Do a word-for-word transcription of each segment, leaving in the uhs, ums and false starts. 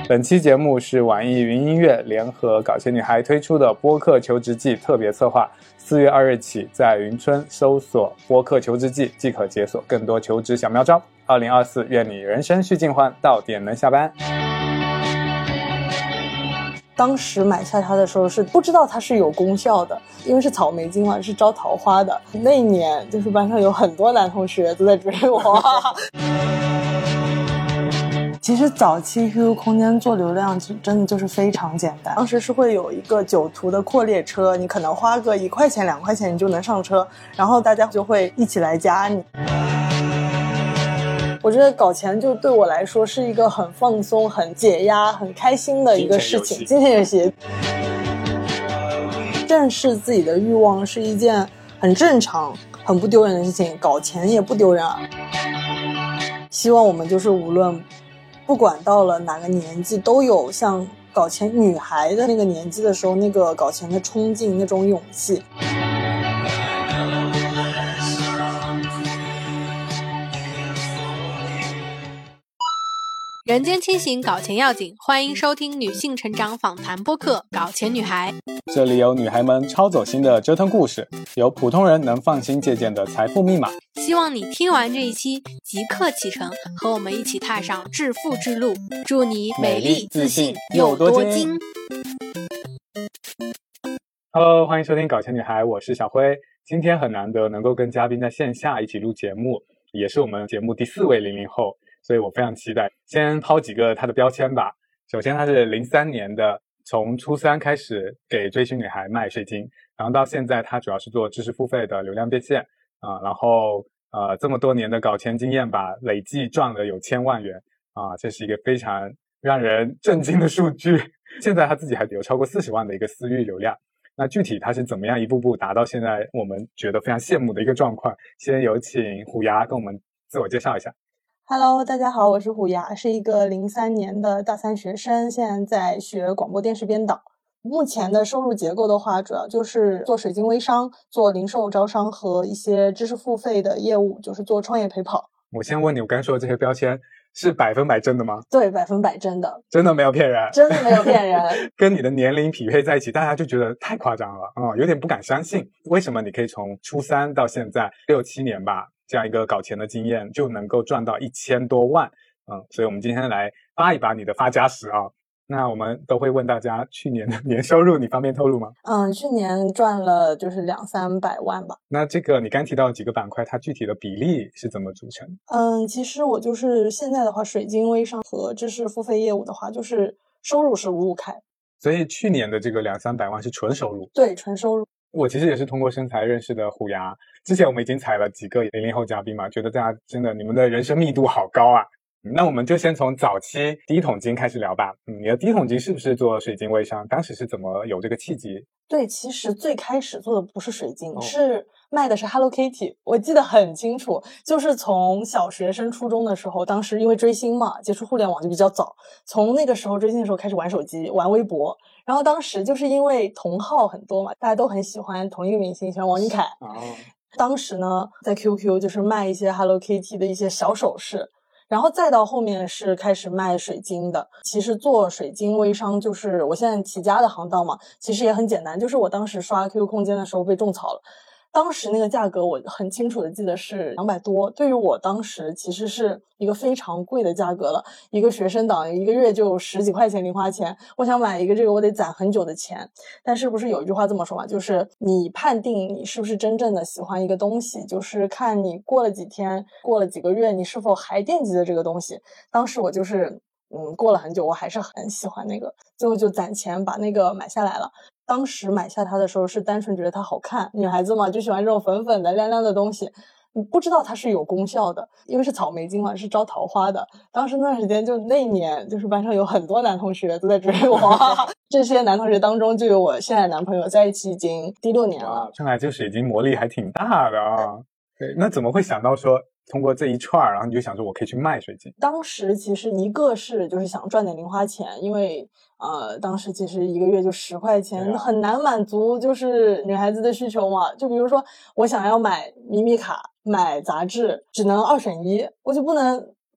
本期节目是网易云音乐联合搞钱女孩推出的播客求职季特别策划，四月二日起在云春搜索播客求职季即可解锁更多求职小妙招。二零二四愿你人生续尽欢，到点能下班。 当时买下它的时候是不知道它是有功效的，因为是草莓金嘛，是招桃花的。那一年就是班上有很多男同学都在追我。其实早期 Q Q 空间做流量真的就是非常简单，当时是会有一个九途的扩列车，你可能花个一块钱两块钱你就能上车，然后大家就会一起来加你。我觉得搞钱就对我来说是一个很放松很解压很开心的一个事情，金钱游戏。正视自己的欲望是一件很正常很不丢人的事情，搞钱也不丢人啊。希望我们就是无论不管到了哪个年纪，都有像搞钱女孩的那个年纪的时候那个搞钱的冲劲，那种勇气。 人间清醒，搞钱要紧，欢迎收听女性成长访谈播客《搞钱女孩》。 这里有女孩们超走心的折腾故事，有普通人能放心借鉴的财富密码。 希望你听完这一期即刻启程，和我们一起踏上致富之路。祝你美丽自信又多金。 Hello， 欢迎收听搞钱女孩，我是小辉。今天很难得能够跟嘉宾在线下一起录节目，也是我们节目第四位零零后。所以我非常期待。先抛几个他的标签吧。首先他是零三年的，从初三开始给追星女孩卖水晶，然后到现在他主要是做知识付费的流量变现啊、呃，然后呃这么多年的搞钱经验吧，累计赚了有千万元啊、呃，这是一个非常让人震惊的数据。现在他自己还有超过四十万的一个私域流量。那具体他是怎么样一步步达到现在我们觉得非常羡慕的一个状况？先有请虎牙跟我们自我介绍一下。 Hello， 大家好，我是虎牙，是一个零三年的大三学生，现在在学广播电视编导。目前的收入结构的话，主要就是做水晶微商，做零售招商和一些知识付费的业务，就是做创业陪跑。 我先问你，我刚说的这些标签是百分百真的吗？ 对，百分百真的， 真的没有骗人， 真的没有骗人。 跟你的年龄匹配在一起，大家就觉得太夸张了啊、嗯，有点不敢相信。为什么你可以从初三到现在六七年吧？这样一个搞钱的经验就能够赚到一千多万，嗯，所以我们今天来扒一扒你的发家史啊。那我们都会问大家去年的年收入，你方便透露吗？ 嗯，去年赚了就是两三百万吧。 那这个你刚提到几个板块，它具体的比例是怎么组成？ 嗯，其实我就是现在的话，水晶微商和知识付费业务的话，就是收入是五五开。 所以去年的这个两三百万是纯收入？ 对，纯收入。 我其实也是通过身材认识的虎牙，之前我们已经采了几个零零后嘉宾嘛，觉得大家真的你们的人生密度好高啊。那我们就先从早期第一桶金开始聊吧。嗯，你的第一桶金是不是做水晶微商？当时是怎么有这个契机？ 对，其实最开始做的不是水晶，哦、是卖的是 Hello Kitty， 我记得很清楚，就是从小学升初中的时候，当时因为追星嘛，接触互联网就比较早，从那个时候追星的时候开始玩手机，玩微博，然后当时就是因为同号很多嘛，大家都很喜欢同一个明星，喜欢王俊凯。哦，当时呢，在 Q Q 就是卖一些 Hello Kitty 的一些小首饰。然后再到后面是开始卖水晶的。其实做水晶微商就是我现在起家的行当嘛，其实也很简单，就是我当时刷 Q Q 空间的时候被种草了，当时那个价格我很清楚的记得是两百多，对于我当时其实是一个非常贵的价格了，一个学生党一个月就十几块钱零花钱，我想买一个这个我得攒很久的钱。但是不是有一句话这么说嘛，就是你判定你是不是真正的喜欢一个东西，就是看你过了几天过了几个月你是否还惦记着这个东西。当时我就是嗯，过了很久我还是很喜欢那个，最后就攒钱把那个买下来了。当时买下它的时候是单纯觉得它好看，女孩子嘛就喜欢这种粉粉的亮亮的东西，不知道它是有功效的，因为是草莓晶嘛，是招桃花的。当时那段时间就那一年就是班上有很多男同学都在追我这些男同学当中就有我现在的男朋友，在一起已经第六年了。 看来这水晶魔力还挺大的啊。对，那怎么会想到说通过这一串，然后你就想说我可以去卖水晶？ 当时其实一个是就是想赚点零花钱，因为呃，当时其实一个月就十块钱、啊、很难满足就是女孩子的需求嘛。就比如说我想要买米米卡买杂志只能二选一，我就不能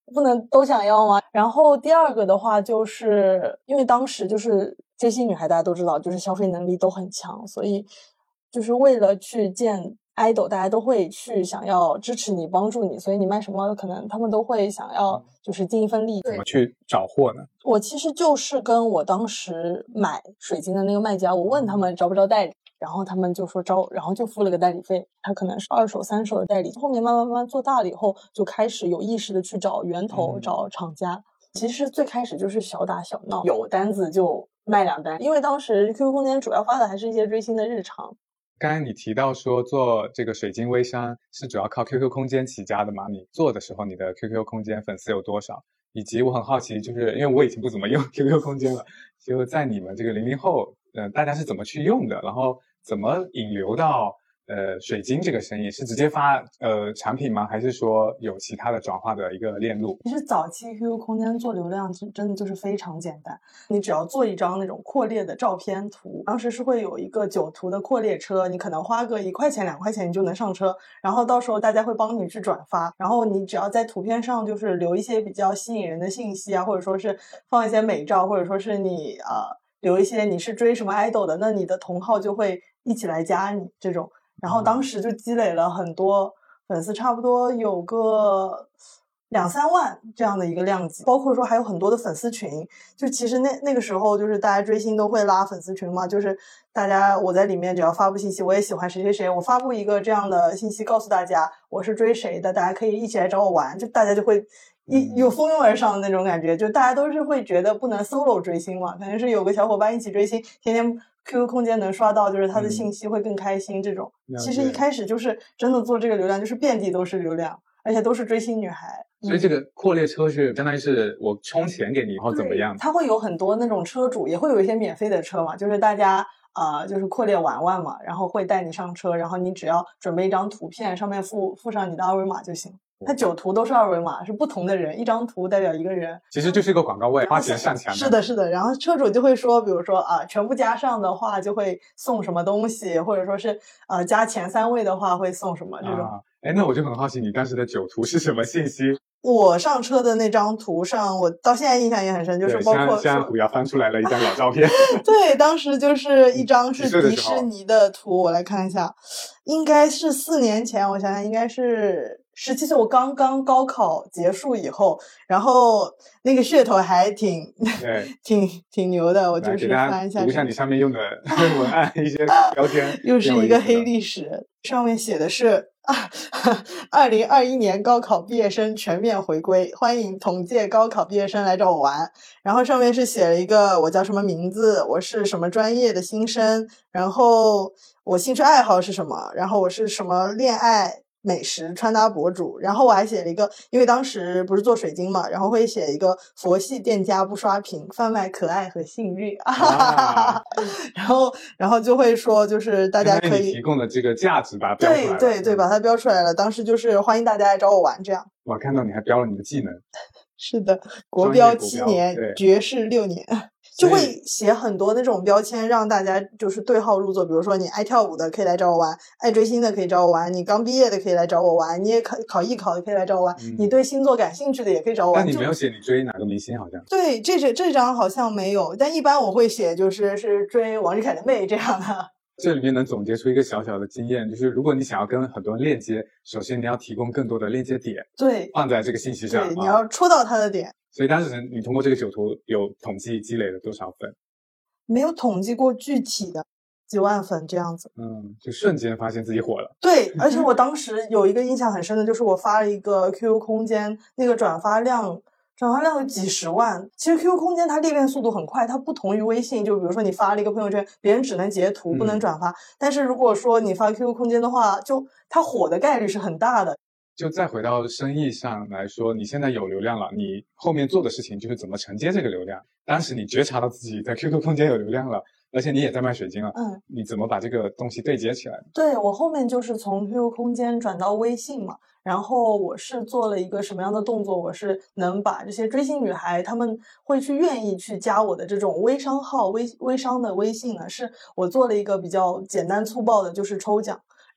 不能都想要吗？然后第二个的话，就是因为当时就是追星女孩大家都知道，就是消费能力都很强，所以就是为了去见idol，大家都会去想要支持你帮助你，所以你卖什么可能他们都会想要就是尽一份力。 怎么去找货呢？ 我其实就是跟我当时买水晶的那个卖家，我问他们招不招代理，然后他们就说招，然后就付了个代理费，他可能是二手三手的代理。后面慢慢慢慢做大了以后，就开始有意识的去找源头、嗯、找厂家。其实最开始就是小打小闹，有单子就卖两单，因为当时 Q Q 空间主要发的还是一些追星的日常。 刚才你提到说做这个水晶微商是主要靠 Q Q 空间起家的嘛？你做的时候你的 Q Q 空间粉丝有多少？以及我很好奇，就是因为我已经不怎么用 Q Q 空间了，就在你们这个零零后，呃，大家是怎么去用的？然后怎么引流到呃水晶这个生意？是直接发呃产品吗？还是说有其他的转化的一个链路？ 其实早期 Q Q 空间做流量真的就是非常简单，你只要做一张那种扩列的照片图，当时是会有一个九图的扩列车，你可能花个一块钱两块钱你就能上车，然后到时候大家会帮你去转发，然后你只要在图片上就是留一些比较吸引人的信息啊，或者说是放一些美照，或者说是你呃留一些你是追什么 idol 的，那你的同号就会一起来加你这种。然后当时就积累了很多粉丝，差不多有个两三万这样的一个量级，包括说还有很多的粉丝群，就其实那那个时候就是大家追星都会拉粉丝群嘛，就是大家我在里面只要发布信息，我也喜欢谁谁谁，我发布一个这样的信息告诉大家我是追谁的，大家可以一起来找我玩，就大家就会一有蜂拥而上的那种感觉，就大家都是会觉得不能 solo 追星嘛，肯定是有个小伙伴一起追星，天天Q Q 空间能刷到就是他的信息会更开心，这种、嗯、其实一开始就是真的做这个流量就是遍地都是流量，而且都是追星女孩。 所以这个扩列车是相当于是我充钱给你然后怎么样， 它会有很多那种车主，也会有一些免费的车嘛，就是大家呃，就是扩列玩玩嘛，然后会带你上车，然后你只要准备一张图片，上面附附上你的二维码就行。它九图都是二维码，是不同的人，一张图代表一个人， 其实就是一个广告位，花钱上墙的。 是的，是的。然后车主就会说，比如说啊、呃，全部加上的话就会送什么东西，或者说是呃加前三位的话会送什么这种。 啊，哎，那我就很好奇，你当时的九图是什么信息？ 我上车的那张图上，我到现在印象也很深，就是包括现在虎牙翻出来了一张老照片。 对，当时就是一张是迪士尼的图，我来看一下，应该是四年前，我想想应该是十七岁，我刚刚高考结束以后，然后那个噱头还挺挺挺牛的，我就是翻一下， 读一下你上面用的文案一些标签， 又是一个黑历史，上面写的是。二零二一年高考毕业生全面回归，欢迎同届高考毕业生来找我玩。然后上面是写了一个我叫什么名字，我是什么专业的新生，然后我兴趣爱好是什么，然后我是什么恋爱美食穿搭博主，然后我还写了一个，因为当时不是做水晶嘛，然后会写一个佛系店家不刷屏，贩卖可爱和幸运，啊、然后然后就会说就是大家可以提供的这个价值把它标出来了， 对对对，把它标出来了。当时就是欢迎大家来找我玩这样。 我看到你还标了你的技能。 是的，国标七年，爵士六年。就会写很多那种标签，让大家就是对号入座。比如说，你爱跳舞的可以来找我玩，爱追星的可以找我玩，你刚毕业的可以来找我玩，你也考考艺考的可以来找我玩、嗯，你对星座感兴趣的也可以找我玩。 但你没有写你追哪个明星，好像。 对，这这这张好像没有，但一般我会写就是是追王志凯的妹这样的。 这里面能总结出一个小小的经验，就是如果你想要跟很多人链接，首先你要提供更多的链接点， 对， 放在这个信息上， 对，你要戳到他的点。 所以当时你通过这个九图有统计积累了多少粉？ 没有统计过具体的几万粉这样子。 嗯，就瞬间发现自己火了。 对，而且我当时有一个印象很深的，就是我发了一个 Q Q 空间，那个转发量转发量有几十万。其实 Q Q 空间它裂变速度很快，它不同于微信，就比如说你发了一个朋友圈，别人只能截图不能转发、嗯、但是如果说你发 Q Q 空间的话，就它火的概率是很大的。 就再回到生意上来说，你现在有流量了，你后面做的事情就是怎么承接这个流量。当时你觉察到自己在 Q Q 空间有流量了，而且你也在卖水晶了， 嗯， 你怎么把这个东西对接起来？ 对，我后面就是从 Q Q 空间转到微信嘛，然后我是做了一个什么样的动作？我是能把这些追星女孩她们会去愿意去加我的这种微商号、微微商的微信呢，是我做了一个比较简单粗暴的，就是抽奖。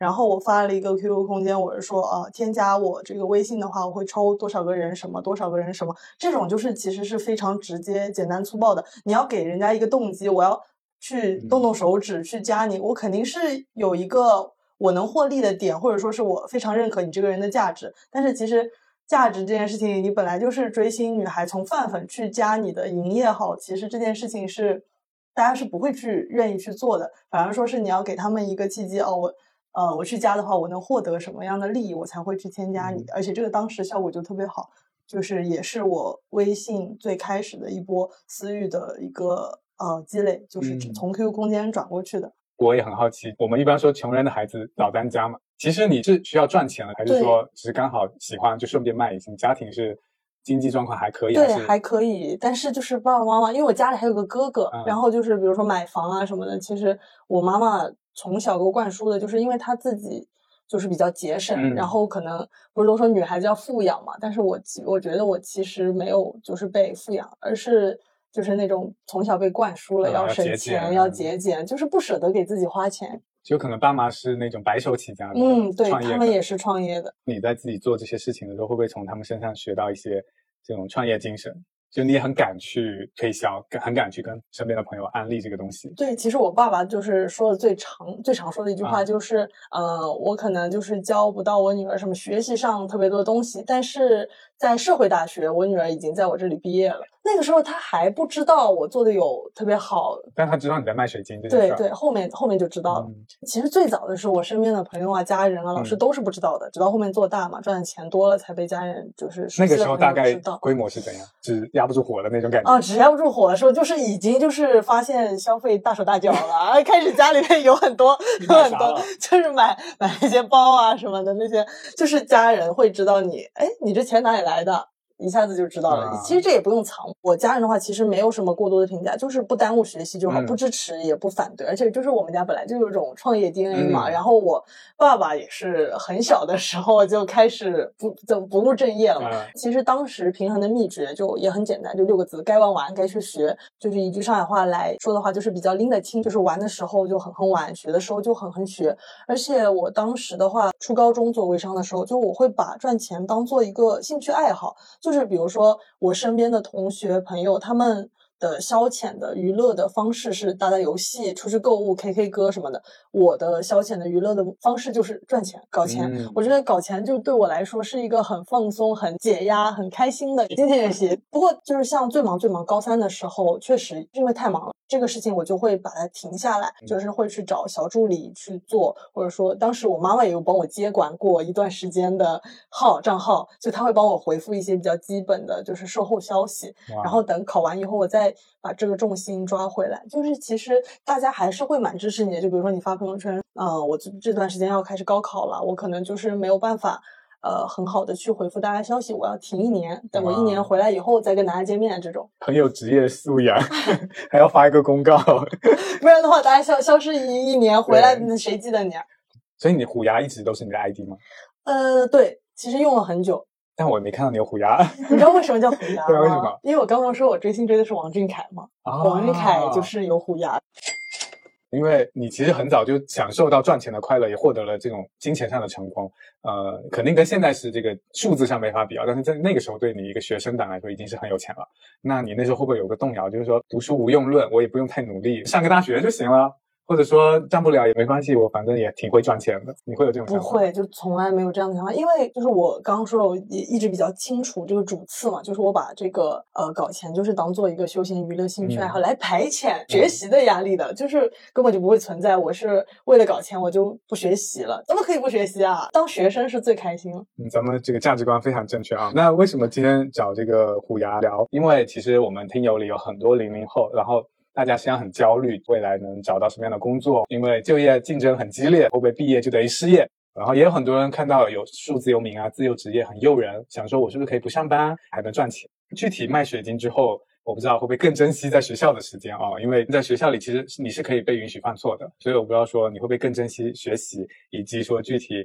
然后我发了一个 Q Q 空间，我是说呃添加我这个微信的话，我会抽多少个人什么多少个人什么，这种就是其实是非常直接简单粗暴的，你要给人家一个动机，我要去动动手指去加你，我肯定是有一个我能获利的点，或者说是我非常认可你这个人的价值。但是其实价值这件事情，你本来就是追星女孩从饭粉去加你的营业号，其实这件事情是大家是不会去愿意去做的，反而说是你要给他们一个契机，哦，我呃我去加的话，我能获得什么样的利益，我才会去添加你，而且这个当时效果就特别好，就是也是我微信最开始的一波私域的一个呃积累，就是从 Q Q 空间转过去的。 我也很好奇，我们一般说穷人的孩子早当家嘛，其实你是需要赚钱的，还是说只是刚好喜欢就顺便卖一下？家庭是经济状况还可以？ 对， 还是还可以，但是就是爸爸妈妈，因为我家里还有个哥哥， 嗯、 然后就是比如说买房啊什么的，其实我妈妈从小给我灌输的，就是因为她自己就是比较节省， 嗯、 然后可能不是都说女孩子要富养嘛，但是我我觉得我其实没有就是被富养，而是就是那种从小被灌输了、 嗯、 要省钱、要节俭，就是不舍得给自己花钱。 就可能爸妈是那种白手起家的， 嗯，对， 创业的他们也是创业的。 你在自己做这些事情的时候，会不会从他们身上学到一些这种创业精神？就你也很敢去推销，很敢去跟身边的朋友安利这个东西。 对，其实我爸爸就是说的最常最常说的一句话就是，啊、呃，我可能就是教不到我女儿什么学习上特别多的东西，但是在社会大学，我女儿已经在我这里毕业了。那个时候她还不知道我做的有特别好， 但她知道你在卖水晶这件事。 对对，后面后面就知道了、嗯。其实最早的是我身边的朋友啊、家人啊、老师都是不知道的，嗯、直到后面做大嘛，赚的钱多了，才被家人就是那个时候大概规模是怎样？只压不住火的那种感觉啊，只压不住火的时候，就是已经就是发现消费大手大脚了，开始家里面有很多有很多，就是买买一些包啊什么的那些，就是家人会知道你，哎，你这钱哪里来的？一下子就知道了、啊、其实这也不用藏，我家人的话其实没有什么过多的评价，就是不耽误学习就好、嗯、不支持也不反对，而且就是我们家本来就有一种创业 D N A 嘛、嗯、然后我爸爸也是很小的时候就开始不就不务正业了嘛、嗯、其实当时平衡的秘诀就也很简单，就六个字，该玩玩该去学，就是一句上海话来说的话就是比较拎得清，就是玩的时候就很很玩，学的时候就很很学。而且我当时的话初高中做微商的时候，就我会把赚钱当做一个兴趣爱好，就就是比如说我身边的同学朋友，他们的消遣的娱乐的方式是打打游戏、出去购物、K K 歌什么的，我的消遣的娱乐的方式就是赚钱搞钱、嗯、我觉得搞钱就对我来说是一个很放松、很解压、很开心的经济学习。不过就是像最忙最忙高三的时候，确实因为太忙了，这个事情我就会把它停下来，就是会去找小助理去做，或者说当时我妈妈也有帮我接管过一段时间的号账号，就她会帮我回复一些比较基本的就是售后消息，然后等考完以后我再把这个重心抓回来。就是其实大家还是会蛮支持你的，就比如说你发朋友圈，嗯、呃，我这段时间要开始高考了，我可能就是没有办法呃，很好的去回复大家消息，我要停一年，等我一年回来以后再跟大家见面，这种很有职业素养还要发一个公告不然的话大家消消失一一年回来谁记得你啊？ 所以你虎牙一直都是你的 I D 吗？ 呃，对，其实用了很久， 但我也没看到你有虎牙。 你知道为什么叫虎牙吗？ 对，为什么？ 因为我刚刚说我追星追的是王俊凯嘛、啊、王俊凯就是有虎牙。 因为你其实很早就享受到赚钱的快乐，也获得了这种金钱上的成功，呃，肯定跟现在是这个数字上没法比啊，但是在那个时候对你一个学生党来说已经是很有钱了。那你那时候会不会有个动摇，就是说读书无用论，我也不用太努力，上个大学就行了？或者说赚不了也没关系，我反正也挺会赚钱的，你会有这种想法？ 不会，就从来没有这样的想法。因为就是我刚刚说了，我也一直比较清楚这个主次嘛，就是我把这个呃搞钱就是当做一个休闲娱乐兴趣爱好、嗯、来排遣学习的压力的、嗯、就是根本就不会存在我是为了搞钱我就不学习了，怎么可以不学习啊？当学生是最开心了。 嗯，咱们这个价值观非常正确啊。那为什么今天找这个虎牙聊？因为其实我们听友里有很多零零后，然后大家实际上很焦虑未来能找到什么样的工作，因为就业竞争很激烈，会不会毕业就等于失业？然后也有很多人看到有数字游民啊，自由职业很诱人，想说我是不是可以不上班还能赚钱？具体卖水晶之后，我不知道会不会更珍惜在学校的时间啊？因为在学校里其实你是可以被允许犯错的，所以我不知道说你会不会更珍惜学习，以及说具体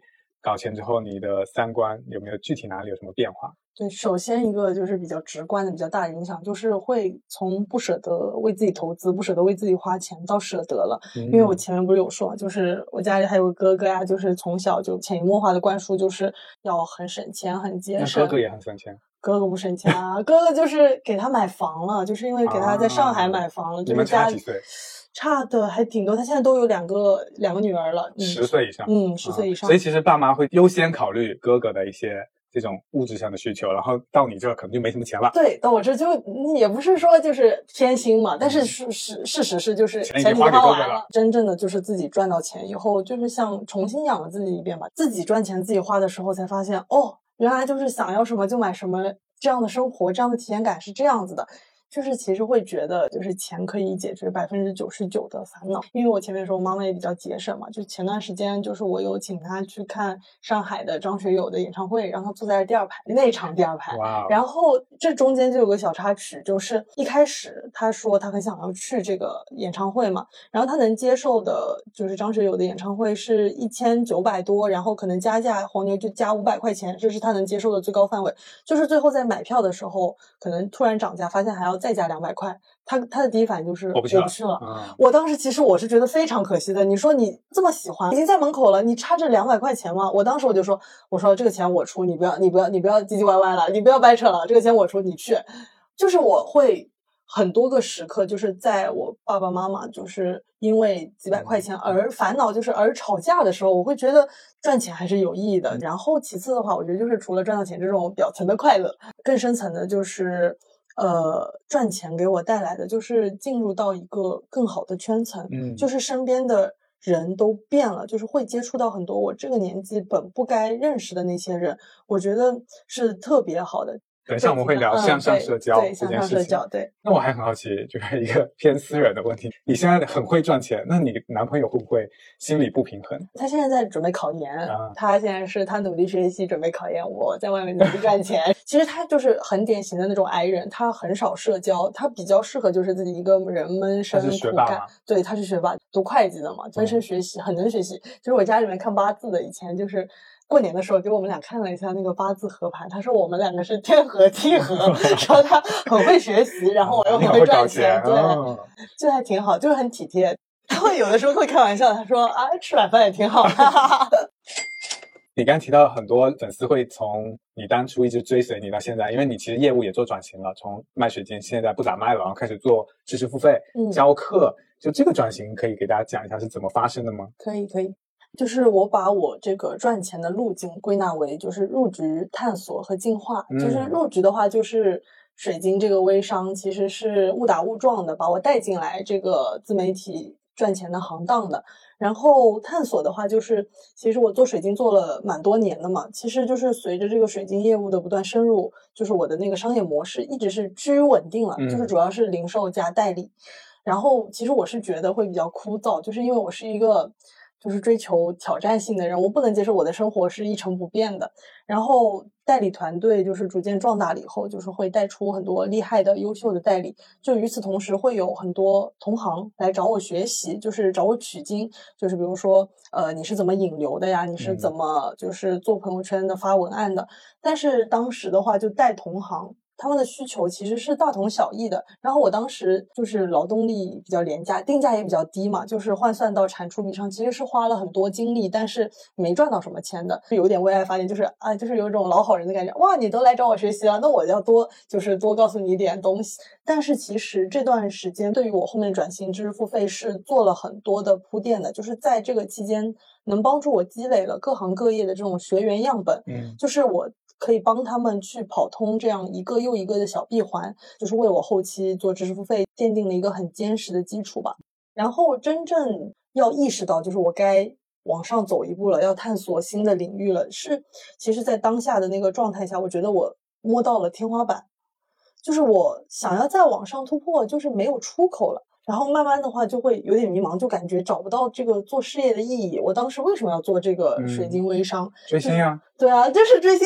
搞钱之后，你的三观有没有具体哪里有什么变化？ 对，首先一个就是比较直观的、比较大的影响，就是会从不舍得为自己投资、不舍得为自己花钱，到舍得了。 嗯、 因为我前面不是有说，就是我家里还有个哥哥呀，就是从小就潜移默化的灌输，就是要很省钱、很节省。 那哥哥也很省钱。 哥哥不省钱啊，哥哥就是给他买房了，就是因为给他在上海买房了， 啊、 就是家里。 你们差几岁？ 差的还挺多，他现在都有两个两个女儿了，嗯、 十岁以上， 嗯，十岁以上、 啊。所以其实爸妈会优先考虑哥哥的一些这种物质上的需求，然后到你这可能就没什么钱了。 对，到我这就也不是说就是偏心嘛，但是是是事实是就是钱已经花给哥哥了， 真正的就是自己赚到钱以后，就是像重新养了自己一遍吧。自己赚钱自己花的时候，才发现哦，原来就是想要什么就买什么，这样的生活，这样的体验感是这样子的。就是其实会觉得就是钱可以解决百分之九十九的烦恼，因为我前面说我妈妈也比较节省嘛，就前段时间就是我有请她去看上海的张学友的演唱会，让她坐在第二排，那场第二排。 哇！ 然后这中间就有个小插曲，就是一开始她说她很想要去这个演唱会嘛，然后她能接受的就是张学友的演唱会是一千九百多，然后可能加价黄牛就加五百块钱，这是她能接受的最高范围。就是最后在买票的时候，可能突然涨价，发现还要再加两百块，他他的第一反应就是我不去了。 我, 不去了嗯、 我当时其实我是觉得非常可惜的。你说你这么喜欢，已经在门口了，你差这两百块钱吗？我当时我就说，我说这个钱我出，你不要你不要你不要唧唧歪歪了，你不要掰扯了，这个钱我出，你去。就是我会很多个时刻，就是在我爸爸妈妈就是因为几百块钱而烦恼，就是而吵架的时候，我会觉得赚钱还是有意义的。然后其次的话，我觉得就是除了赚到钱这种表层的快乐，更深层的就是呃，赚钱给我带来的就是进入到一个更好的圈层， 嗯， 就是身边的人都变了，就是会接触到很多我这个年纪本不该认识的那些人，我觉得是特别好的。 等一下我们会聊向上社交这件事情。 对，向上社交，对。 那我还很好奇，就是一个偏私人的问题，你现在很会赚钱，那你男朋友会不会心理不平衡？ 他现在在准备考研， 啊、 他现在是他努力学习准备考研，我在外面努力赚钱。其实他就是很典型的那种 I 人，他很少社交，他比较适合就是自己一个人闷声苦干。对，他是学霸，读会计的嘛，专心学习，嗯、很能学习。就是我家里面看八字的，以前就是过年的时候给我们俩看了一下那个八字合盘，他说我们两个是天合地合，说他很会学习，然后我又很会赚钱，对， 哦、 就还挺好，就是很体贴。他会有的时候会开玩笑，他说啊，吃晚饭也挺好。 你刚刚提到很多粉丝会从你当初一直追随你到现在，因为你其实业务也做转型了，从卖水晶现在不咋卖了，然后开始做知识付费、嗯、教课，就这个转型可以给大家讲一下是怎么发生的吗？ 可以可以，就是我把我这个赚钱的路径归纳为就是入局、探索和进化。 嗯、 就是入局的话，就是水晶这个微商其实是误打误撞的把我带进来这个自媒体赚钱的行当的。然后探索的话，就是其实我做水晶做了蛮多年的嘛，其实就是随着这个水晶业务的不断深入，就是我的那个商业模式一直是趋于稳定了， 嗯、 就是主要是零售加代理。然后其实我是觉得会比较枯燥，就是因为我是一个就是追求挑战性的人，我不能接受我的生活是一成不变的。然后代理团队就是逐渐壮大了以后，就是会带出很多厉害的优秀的代理，就与此同时会有很多同行来找我学习，就是找我取经，就是比如说呃你是怎么引流的呀，你是怎么就是做朋友圈的发文案的、嗯、但是当时的话就带同行他们的需求其实是大同小异的，然后我当时就是劳动力比较廉价，定价也比较低嘛，就是换算到产出比上其实是花了很多精力，但是没赚到什么钱的，有点为爱发电，就是啊，就是有一种老好人的感觉，哇，你都来找我学习了，那我要多就是多告诉你一点东西。但是其实这段时间对于我后面转型知识付费是做了很多的铺垫的，就是在这个期间能帮助我积累了各行各业的这种学员样本， 嗯， 就是我可以帮他们去跑通这样一个又一个的小闭环，就是为我后期做知识付费奠定了一个很坚实的基础吧。然后真正要意识到就是我该往上走一步了，要探索新的领域了，是其实在当下的那个状态下，我觉得我摸到了天花板，就是我想要再往上突破就是没有出口了，然后慢慢的话就会有点迷茫，就感觉找不到这个做事业的意义。我当时为什么要做这个水晶微商、 嗯、追星啊、 就是、对啊，就是追星。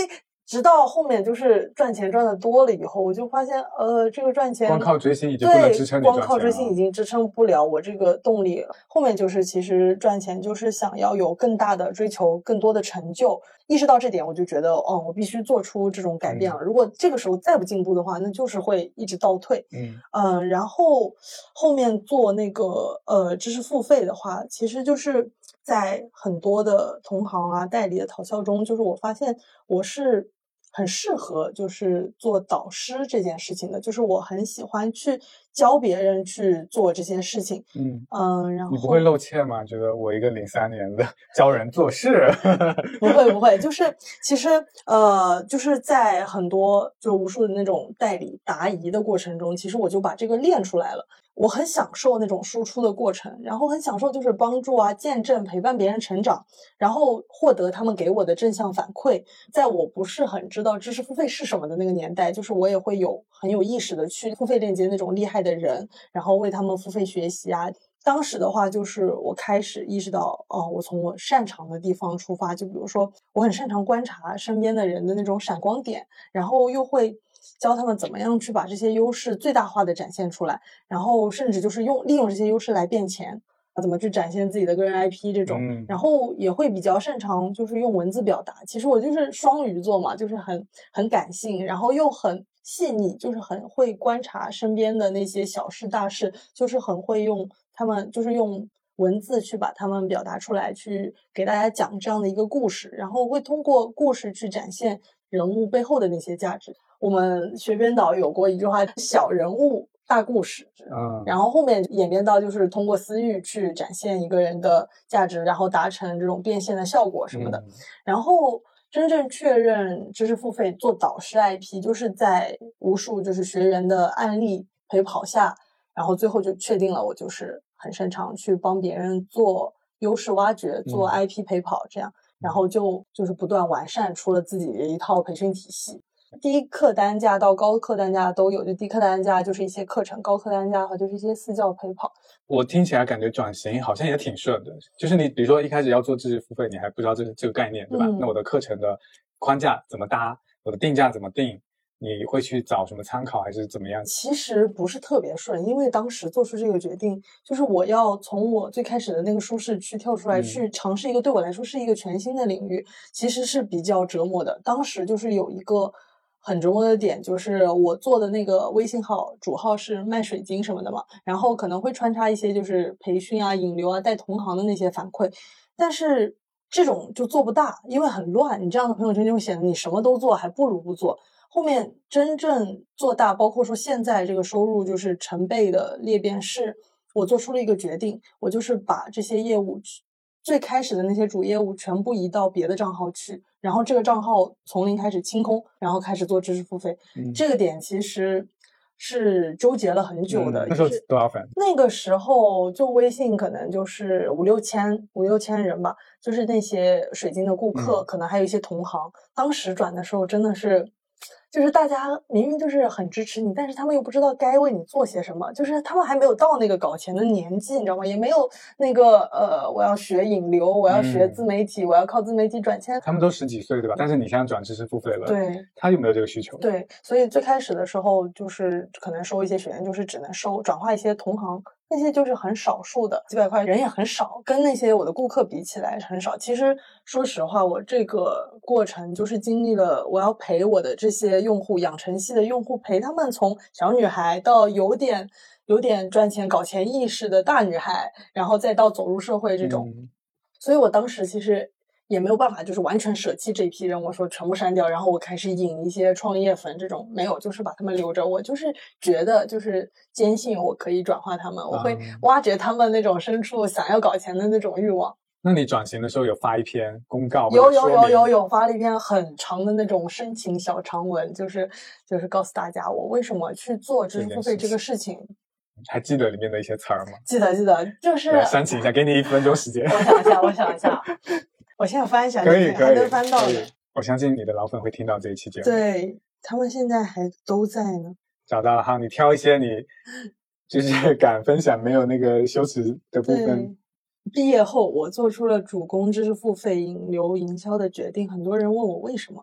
直到后面就是赚钱赚的多了以后，我就发现，呃，这个赚钱光靠追星已经不能支撑你赚钱了。 光靠追星已经支撑不了我这个动力了。后面就是其实赚钱就是想要有更大的追求，更多的成就。意识到这点，我就觉得，哦，我必须做出这种改变了。嗯、如果这个时候再不进步的话，那就是会一直倒退。 嗯嗯、呃，然后后面做那个呃知识付费的话，其实就是在很多的同行啊、代理的讨教中，就是我发现我是很适合就是做导师这件事情的，就是我很喜欢去教别人去做这些事情。 嗯嗯，然后你不会露怯吗？觉得我一个零三年的教人做事， 不会不会，就是其实呃，就是在很多就无数的那种代理答疑的过程中，其实我就把这个练出来了。我很享受那种输出的过程，然后很享受就是帮助啊、见证、陪伴别人成长，然后获得他们给我的正向反馈。在我不是很知道知识付费是什么的那个年代，就是我也会有很有意识的去付费链接那种厉害的人，然后为他们付费学习啊。当时的话，就是我开始意识到，哦，我从我擅长的地方出发，就比如说，我很擅长观察身边的人的那种闪光点，然后又会教他们怎么样去把这些优势最大化的展现出来，然后甚至就是用利用这些优势来变钱，怎么去展现自己的个人 I P 这种， 嗯、 然后也会比较擅长就是用文字表达。其实我就是双鱼座嘛，就是很很感性，然后又很细腻，就是很会观察身边的那些小事大事，就是很会用他们就是用文字去把他们表达出来，去给大家讲这样的一个故事，然后会通过故事去展现人物背后的那些价值。我们学编导有过一句话，小人物大故事， 嗯， 然后后面演变到就是通过私域去展现一个人的价值，然后达成这种变现的效果什么的。 嗯、 然后真正确认知识付费做导师 I P， 就是在无数就是学员的案例陪跑下，然后最后就确定了我就是很擅长去帮别人做优势挖掘，做 I P 陪跑这样，嗯、然后就就是不断完善出了自己的一套培训体系。低客单价到高客单价都有，就低客单价就是一些课程，高客单价的话就是一些私教陪跑。 我听起来感觉转型好像也挺顺的，就是你比如说一开始要做知识付费，你还不知道这这个概念，对吧？ 嗯、 那我的课程的框架怎么搭，我的定价怎么定，你会去找什么参考还是怎么样？ 其实不是特别顺，因为当时做出这个决定，就是我要从我最开始的那个舒适区跳出来， 嗯、 去尝试一个对我来说是一个全新的领域，其实是比较折磨的。当时就是有一个很折磨的点，就是我做的那个微信号主号是卖水晶什么的嘛，然后可能会穿插一些就是培训啊、引流啊、带同行的那些反馈，但是这种就做不大，因为很乱，你这样的朋友圈就会显得你什么都做，还不如不做。后面真正做大，包括说现在这个收入就是成倍的裂变，是我做出了一个决定，我就是把这些业务最开始的那些主业务全部移到别的账号去，然后这个账号从零开始清空，然后开始做知识付费。 嗯、 这个点其实是纠结了很久的。 嗯、那时候多少粉？ 那个时候就微信可能就是五六千五六千人吧，就是那些水晶的顾客， 嗯、 可能还有一些同行。当时转的时候真的是。就是大家明明就是很支持你，但是他们又不知道该为你做些什么，就是他们还没有到那个搞钱的年纪，你知道吗？也没有那个呃，我要学引流，我要学自媒体，嗯、我要靠自媒体转钱。 他们都十几岁，对吧？但是你现在转知识付费了， 对， 他有没有这个需求？ 对，所以最开始的时候就是可能收一些学员，就是只能收转化一些同行。那些就是很少数的，几百块人也很少，跟那些我的顾客比起来很少。其实说实话，我这个过程就是经历了，我要陪我的这些用户，养成系的用户，陪他们从小女孩到有点有点赚钱搞钱意识的大女孩，然后再到走入社会这种。 嗯、 所以我当时其实也没有办法就是完全舍弃这批人，我说全部删掉，然后我开始引一些创业粉，这种没有，就是把他们留着。我就是觉得就是坚信我可以转化他们，我会挖掘他们那种深处想要搞钱的那种欲望。 那你转型的时候有发一篇公告？ 有有有有有发了一篇很长的那种深情小长文，就是就是告诉大家我为什么去做知识付费这个事情。 还记得里面的一些词儿吗？ 记得记得，就是煽情一下，给你一分钟时间。 我想一下，我想一下。我现在翻一下， 可以可以， 还能翻到的。 我相信你的老粉会听到这一期节目。 对，他们现在还都在呢。 找到了哈，你挑一些你就是敢分享没有那个羞耻的部分。 毕业后，我做出了主攻知识付费引流营销的决定。很多人问我为什么，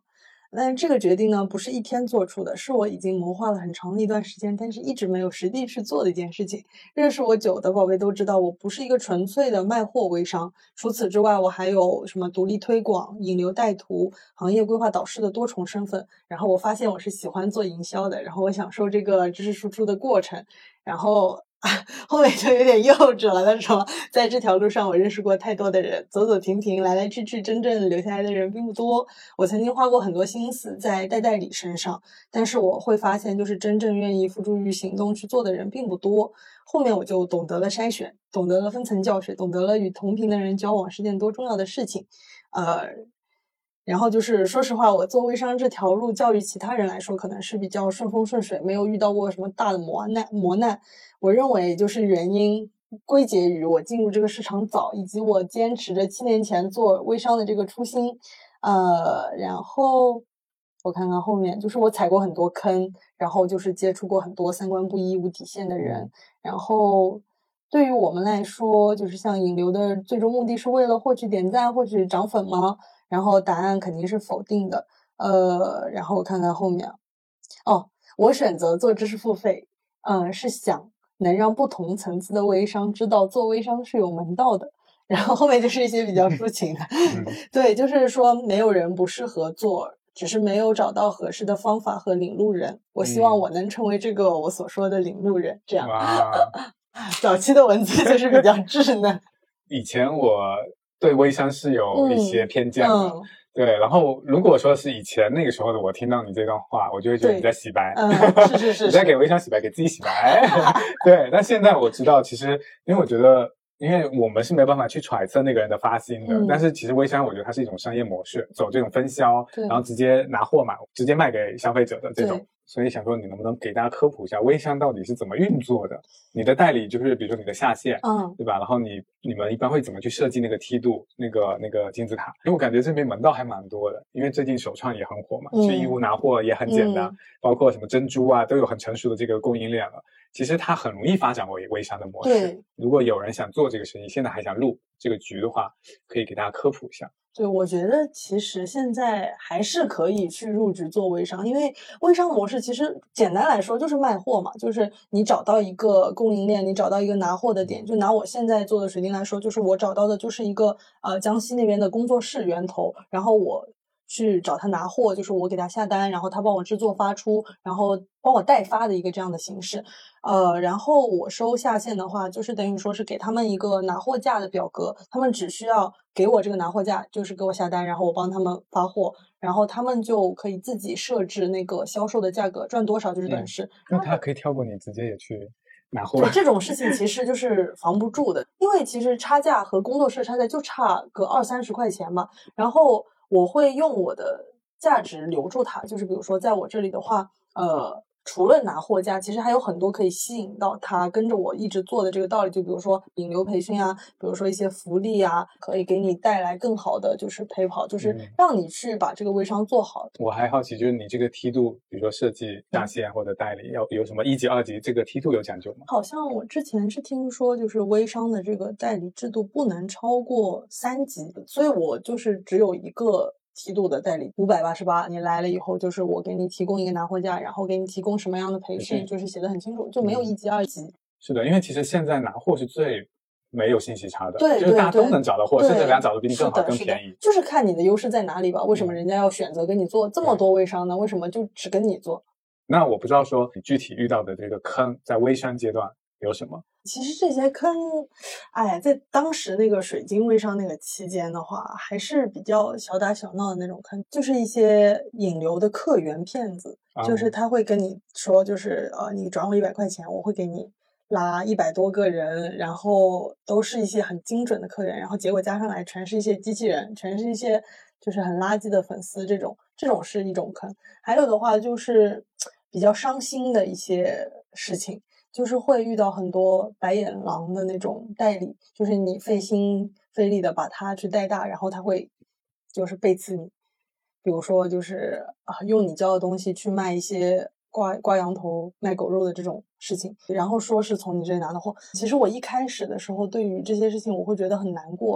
但是这个决定呢，不是一天做出的，是我已经谋划了很长的一段时间，但是一直没有实地去做的一件事情。认识我久的宝贝都知道，我不是一个纯粹的卖货微商。除此之外，我还有什么独立推广、引流带图、行业规划导师的多重身份。然后我发现我是喜欢做营销的，然后我享受这个知识输出的过程，然后。后面就有点幼稚了，他说在这条路上我认识过太多的人，走走停停，来来去去，真正留下来的人并不多。我曾经花过很多心思在带代理身上，但是我会发现就是真正愿意付诸于行动去做的人并不多。后面我就懂得了筛选，懂得了分层教学，懂得了与同频的人交往是件多重要的事情。呃然后就是说实话，我做微商这条路，较于其他人来说，可能是比较顺风顺水，没有遇到过什么大的磨难磨难。我认为就是原因归结于我进入这个市场早，以及我坚持着七年前做微商的这个初心。呃，然后我看看后面，就是我踩过很多坑，然后就是接触过很多三观不一、无底线的人，然后。对于我们来说，就是像引流的最终目的是为了获取点赞、获取涨粉吗？然后答案肯定是否定的。呃，然后我看看后面，哦，我选择做知识付费，嗯，是想能让不同层次的微商知道做微商是有门道的。然后后面就是一些比较抒情的，对，就是说没有人不适合做，只是没有找到合适的方法和领路人。我希望我能成为这个我所说的领路人，这样。早期的文字就是比较稚嫩。 以前我对微商是有一些偏见的， 嗯嗯、 对。然后如果说是以前那个时候的我听到你这段话，我就会觉得你在洗白， 嗯，是是是， 你在给微商洗白，给自己洗白。对，但现在我知道，其实因为我觉得。因为我们是没有办法去揣测那个人的发心的，嗯、但是其实微商我觉得它是一种商业模式，走这种分销，然后直接拿货嘛，直接卖给消费者的这种。所以想说你能不能给大家科普一下微商到底是怎么运作的？你的代理就是比如说你的下线，嗯，对吧？然后你你们一般会怎么去设计那个梯度，那个那个金字塔？因为我感觉这边门道还蛮多的，因为最近首创也很火嘛，嗯、去义乌拿货也很简单，嗯、包括什么珍珠啊都有很成熟的这个供应链了。其实它很容易发展为微商的模式。如果有人想做这个生意，现在还想入这个局的话，可以给大家科普一下。 对，我觉得其实现在还是可以去入局做微商，因为微商模式其实简单来说就是卖货嘛，就是你找到一个供应链，你找到一个拿货的点。就拿我现在做的水晶来说，就是我找到的就是一个呃江西那边的工作室源头，然后我去找他拿货，就是我给他下单，然后他帮我制作发出，然后帮我代发的一个这样的形式。呃，然后我收下线的话，就是等于说是给他们一个拿货价的表格，他们只需要给我这个拿货价，就是给我下单，然后我帮他们发货，然后他们就可以自己设置那个销售的价格，赚多少就是等式。 那、嗯、他可以跳过你，直接也去拿货。 对，这种事情其实就是防不住的，因为其实差价和工作室差价就差个二三十块钱嘛，然后我会用我的价值留住它，就是比如说在我这里的话，呃。除了拿货价，其实还有很多可以吸引到他跟着我一直做的这个道理，就比如说引流培训啊，比如说一些福利啊，可以给你带来更好的就是陪跑，就是让你去把这个微商做好。 嗯、我还好奇，就是你这个梯度，比如说设计下线或者代理，要有什么一级、二级，这个梯度有讲究吗？ 好像我之前是听说，就是微商的这个代理制度不能超过三级，所以我就是只有一个。梯度的代理五百八十八，你来了以后就是我给你提供一个拿货价，然后给你提供什么样的培训，就是写的很清楚，就没有一级、二级。 是的，因为其实现在拿货是最没有信息差的， 对， 就是大家都能找到货，甚至人家找的比你更好、更便宜。 就是看你的优势在哪里吧。为什么人家要选择跟你做这么多微商呢？为什么就只跟你做？ 那我不知道说你具体遇到的这个坑，在微商阶段有什么？ 其实这些坑，哎，在当时那个水晶微商那个期间的话，还是比较小打小闹的那种坑，就是一些引流的客源骗子，啊、就是他会跟你说，就是呃，你转我一百块钱，我会给你拉一百多个人，然后都是一些很精准的客源，然后结果加上来全是一些机器人，全是一些就是很垃圾的粉丝，这种这种是一种坑。还有的话就是比较伤心的一些事情。就是会遇到很多白眼狼的那种代理，就是你费心费力的把他去带大，然后他会就是背刺你，比如说就是啊用你教的东西去卖一些挂挂羊头卖狗肉的这种事情，然后说是从你这里拿的货。其实我一开始的时候对于这些事情我会觉得很难过，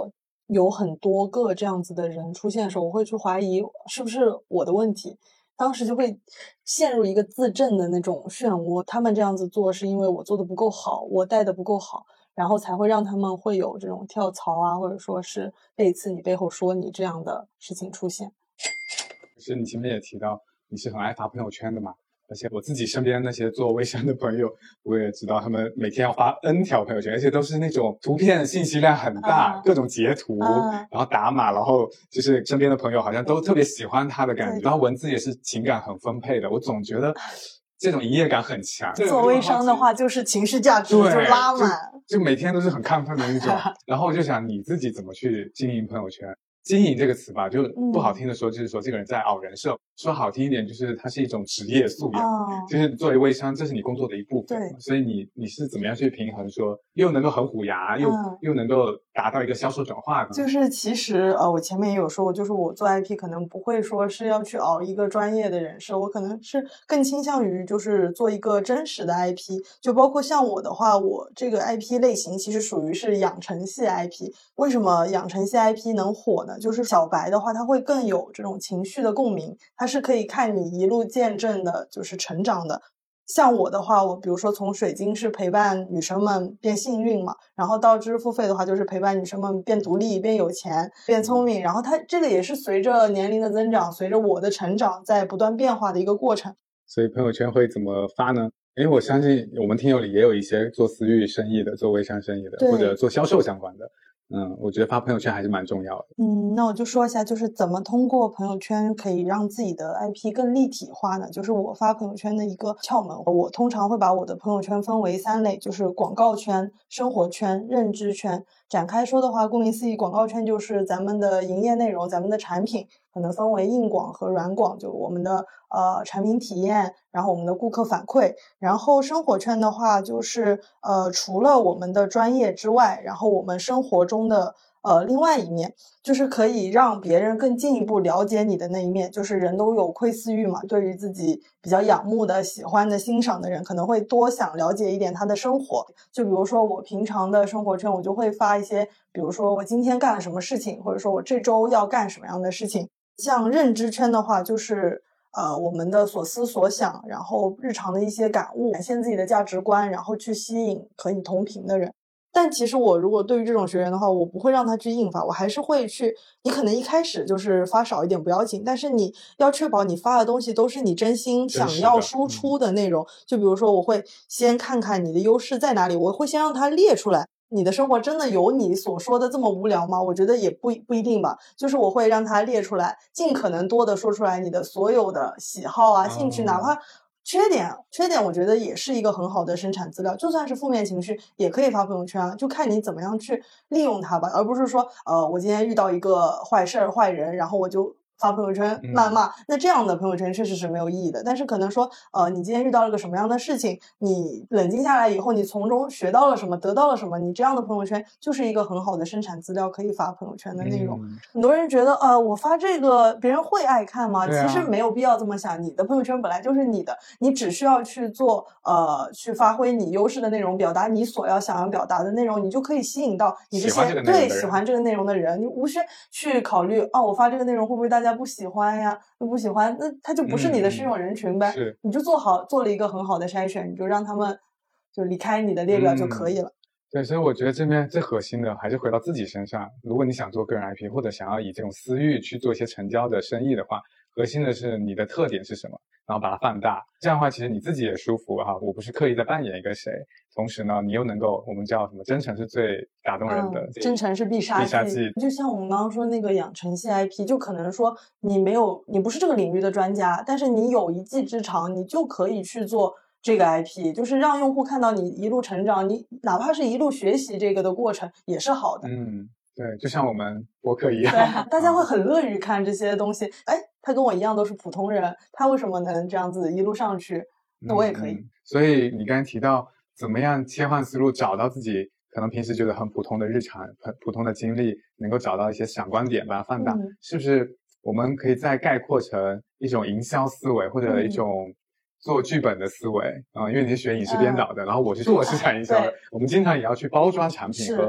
有很多个这样子的人出现的时候，我会去怀疑是不是我的问题。当时就会陷入一个自证的那种漩涡，他们这样子做是因为我做的不够好，我带的不够好，然后才会让他们会有这种跳槽啊，或者说是背刺你背后说你这样的事情出现。 其实你前面也提到你是很爱发朋友圈的嘛，而且我自己身边那些做微商的朋友，我也知道他们每天要发 N 条朋友圈，而且都是那种图片信息量很大，啊、各种截图、啊，然后打码，然后就是身边的朋友好像都特别喜欢他的感觉，然后文字也是情感很丰沛的，我总觉得这种营业感很强。 做微商的话就是情绪价值就拉满， 就, 就每天都是很亢奋的那种。然后我就想你自己怎么去经营朋友圈。经营这个词吧，就不好听的说，就是说这个人在熬人设；嗯、说好听一点，就是它是一种职业素养。哦、就是作为微商，这是你工作的一部分。对，所以你你是怎么样去平衡说，又能够很虎牙，又、嗯、又能够达到一个销售转化呢？ 就是其实呃，我前面也有说过，就是我做 I P 可能不会说是要去熬一个专业的人设，我可能是更倾向于就是做一个真实的 I P。就包括像我的话，我这个 I P 类型其实属于是养成系 I P。为什么养成系 I P 能火呢？就是小白的话，他会更有这种情绪的共鸣，他是可以看你一路见证的，就是成长的。像我的话，我比如说从水晶是陪伴女生们变幸运嘛，然后到知识付费的话，就是陪伴女生们变独立、变有钱、变聪明，然后它这个也是随着年龄的增长，随着我的成长在不断变化的一个过程。 所以朋友圈会怎么发呢？因为我相信我们听友里也有一些做私域生意的、做微商生意的，或者做销售相关的。嗯，我觉得发朋友圈还是蛮重要的。 嗯，那我就说一下，就是怎么通过朋友圈可以让自己的 I P 更立体化呢？就是我发朋友圈的一个窍门。我通常会把我的朋友圈分为三类，就是广告圈、生活圈、认知圈。展开说的话，顾名思义，广告圈就是咱们的营业内容，咱们的产品可能分为硬广和软广，就我们的呃产品体验，然后我们的顾客反馈。然后生活圈的话，就是呃除了我们的专业之外，然后我们生活中的呃另外一面，就是可以让别人更进一步了解你的那一面。就是人都有窥私欲嘛，对于自己比较仰慕的、喜欢的、欣赏的人，可能会多想了解一点他的生活。就比如说我平常的生活圈，我就会发一些，比如说我今天干了什么事情，或者说我这周要干什么样的事情。像认知圈的话，就是呃我们的所思所想，然后日常的一些感悟，展现自己的价值观，然后去吸引和你同频的人。但其实我如果对于这种学员的话，我不会让他去硬发，我还是会去，你可能一开始就是发少一点不要紧，但是你要确保你发的东西都是你真心想要输出的内容。就比如说我会先看看你的优势在哪里，我会先让他列出来。你的生活真的有你所说的这么无聊吗？我觉得也不不一定吧，就是我会让他列出来，尽可能多的说出来你的所有的喜好啊、兴趣，哪怕缺点，缺点我觉得也是一个很好的生产资料，就算是负面情绪也可以发朋友圈啊，就看你怎么样去利用它吧，而不是说呃我今天遇到一个坏事儿、坏人，然后我就发朋友圈谩骂、嗯、那这样的朋友圈确实是没有意义的。但是可能说呃你今天遇到了个什么样的事情，你冷静下来以后，你从中学到了什么，得到了什么，你这样的朋友圈就是一个很好的生产资料，可以发朋友圈的内容、嗯、很多人觉得呃我发这个别人会爱看吗、啊、其实没有必要这么想，你的朋友圈本来就是你的，你只需要去做呃去发挥你优势的内容，表达你所要想要表达的内容，你就可以吸引到你这些对喜欢这个内容的人，你无需去考虑哦我发这个内容会不会大家不喜欢呀，不喜欢那他就不是你的适用人群呗、嗯、你就做好做了一个很好的筛选，你就让他们就离开你的列表就可以了、嗯、 对，所以我觉得这边最核心的还是回到自己身上。如果你想做个人 I P 或者想要以这种私域去做一些成交的生意的话，核心的是你的特点是什么，然后把它放大，这样的话其实你自己也舒服哈。我不是刻意在扮演一个谁，同时呢你又能够，我们叫什么，真诚是最打动人的、嗯、 真诚是必杀技。必杀技就像我们刚刚说那个养成系 I P， 就可能说你没有，你不是这个领域的专家，但是你有一技之长，你就可以去做这个 I P， 就是让用户看到你一路成长，你哪怕是一路学习这个的过程也是好的。 嗯，对，就像我们播客一样， 对，大家会很乐于看这些东西。哎，他跟我一样都是普通人，他为什么能这样子一路上去？那我也可以。 嗯、所以你刚才提到怎么样切换思路，找到自己可能平时觉得很普通的日常、很普通的经历，能够找到一些闪光点，把它放大、嗯，是不是？我们可以再概括成一种营销思维，或者一种做剧本的思维啊、嗯呃，因为你是学影视编导的、嗯，然后我是做市场营销的、嗯，我们经常也要去包装产品和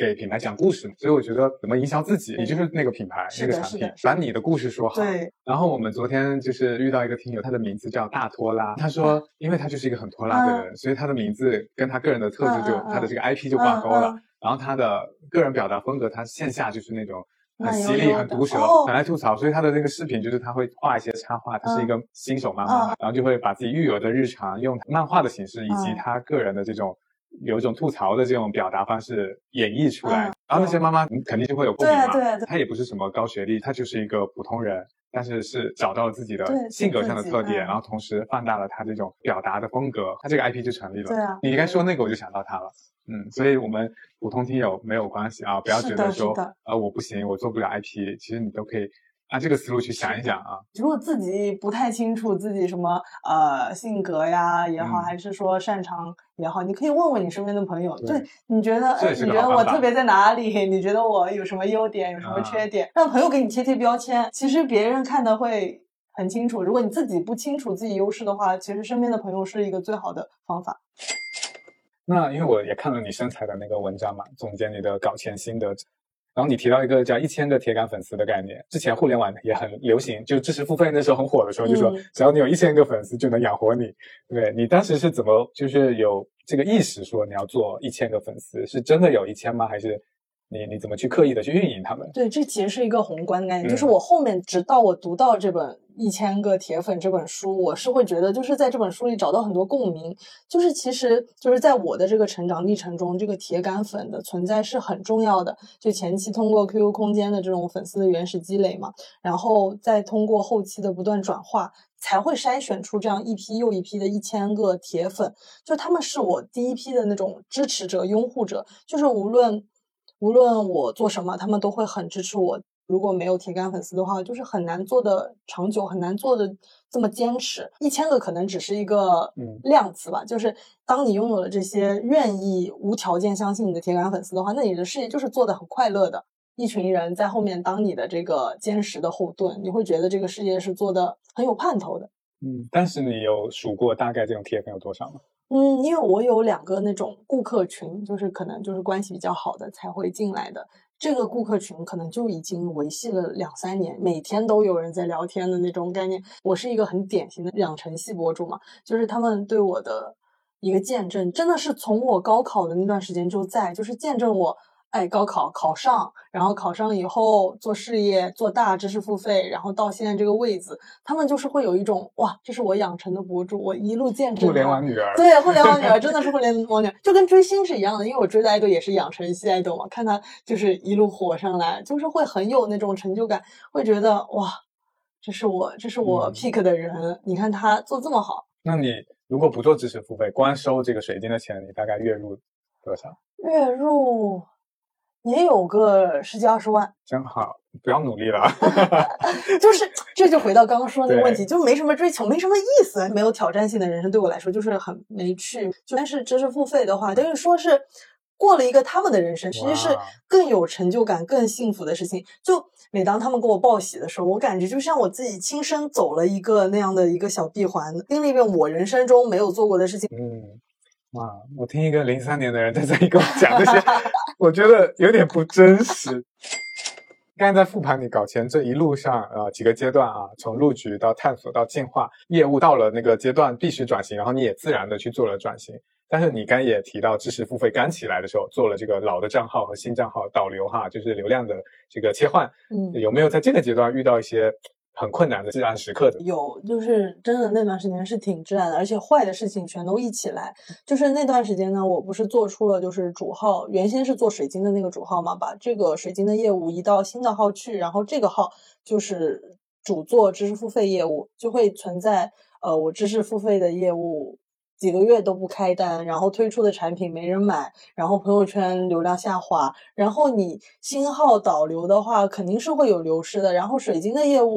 给品牌讲故事，所以我觉得怎么营销自己，你就是那个品牌那个产品，把你的故事说好。 对。 然后我们昨天就是遇到一个听友，他的名字叫大拖拉，他说因为他就是一个很拖拉的人，嗯、所以他的名字跟他个人的特质就、嗯、他的这个 I P 就挂钩了。嗯嗯、然后他的个人表达风格，他线下就是那种很犀利、很毒舌、 哦、 很爱吐槽，所以他的那个视频就是他会画一些插画，他是一个新手妈妈，嗯、然后就会把自己育儿的日常用漫画的形式以及他个人的这种。有一种吐槽的这种表达方式演绎出来，嗯、然后那些妈妈肯定就会有共鸣嘛。 对对对， 她也不是什么高学历，她就是一个普通人，但是是找到了自己的性格上的特点，然后同时放大了她这种表达的风格，她这个 I P 就成立了。 对啊， 你刚才说那个我就想到她了，嗯，所以我们普通听友没有关系啊，不要觉得说呃我不行，我做不了 I P， 其实你都可以。按这个思路去想一想啊， 如果自己不太清楚自己什么呃性格呀也好、嗯，还是说擅长也好，你可以问问你身边的朋友，对，对你觉得你觉得我特别在哪里？你觉得我有什么优点，有什么缺点？嗯、让朋友给你贴贴标签，其实别人看的会很清楚。如果你自己不清楚自己优势的话，其实身边的朋友是一个最好的方法。 那因为我也看了你生财的那个文章嘛，总结你的搞钱心得。然后你提到一个叫一千个铁杆粉丝的概念，之前互联网也很流行，就知识付费那时候很火的时候，就说只要你有一千个粉丝就能养活你。对，你当时是怎么就是有这个意识说你要做一千个粉丝，是真的有一千吗？还是你你怎么去刻意的去运营他们？ 对，这其实是一个宏观概念，嗯、就是我后面直到我读到这本一千个铁粉这本书，我是会觉得就是在这本书里找到很多共鸣，就是其实就是在我的这个成长历程中，这个铁杆粉的存在是很重要的。就前期通过 Q Q 空间的这种粉丝的原始积累嘛，然后再通过后期的不断转化，才会筛选出这样一批又一批的一千个铁粉。就他们是我第一批的那种支持者、拥护者，就是无论无论我做什么，他们都会很支持我。如果没有铁杆粉丝的话，就是很难做的长久，很难做的这么坚持。一千个可能只是一个量词吧，嗯、就是当你拥有了这些愿意无条件相信你的铁杆粉丝的话，那你的事业就是做得很快乐的。一群人在后面当你的这个坚实的后盾，你会觉得这个事业是做得很有盼头的。 嗯，但是你有数过大概这种铁粉有多少吗？ 嗯，因为我有两个那种顾客群，就是可能就是关系比较好的才会进来的。这个顾客群可能就已经维系了两三年，每天都有人在聊天的那种概念。我是一个很典型的养成系博主嘛，就是他们对我的一个见证，真的是从我高考的那段时间就在，就是见证我哎高考考上，然后考上以后做事业做大，知识付费，然后到现在这个位子，他们就是会有一种哇，这是我养成的博主，我一路见证。 互联网女儿。 对，互联网女儿真的是互联网女儿，就跟追星是一样的，因为我追的爱豆也是养成系爱豆嘛，看他就是一路火上来，就是会很有那种成就感，会觉得哇，这是我这是我 pick 的人、嗯、你看他做这么好。 那你如果不做知识付费，光收这个水晶的钱，你大概月入多少？ 月入也有个十几二十万。 真好，不要努力了。 就是这就回到刚刚说的那个问题，就没什么追求，没什么意思，没有挑战性的人生对我来说就是很没趣。就但是知识付费的话，等于说是过了一个他们的人生，其实是更有成就感更幸福的事情。就每当他们给我报喜的时候，我感觉就像我自己亲身走了一个那样的一个小闭环，经历一遍我人生中没有做过的事情。 嗯，哇，我听一个零三年的人在这里跟我讲这些我觉得有点不真实。刚才在复盘你搞钱这一路上呃几个阶段啊，从入局到探索到进化，业务到了那个阶段必须转型，然后你也自然的去做了转型。但是你刚也提到知识付费刚起来的时候做了这个老的账号和新账号导流哈，就是流量的这个切换。嗯，有没有在这个阶段遇到一些很困难的至暗时刻的？ 有，就是真的那段时间是挺至暗的，而且坏的事情全都一起来。就是那段时间呢，我不是做出了就是主号，原先是做水晶的那个主号嘛，把这个水晶的业务移到新的号去，然后这个号就是主做知识付费业务，就会存在呃我知识付费的业务几个月都不开单，然后推出的产品没人买，然后朋友圈流量下滑，然后你新号导流的话肯定是会有流失的，然后水晶的业务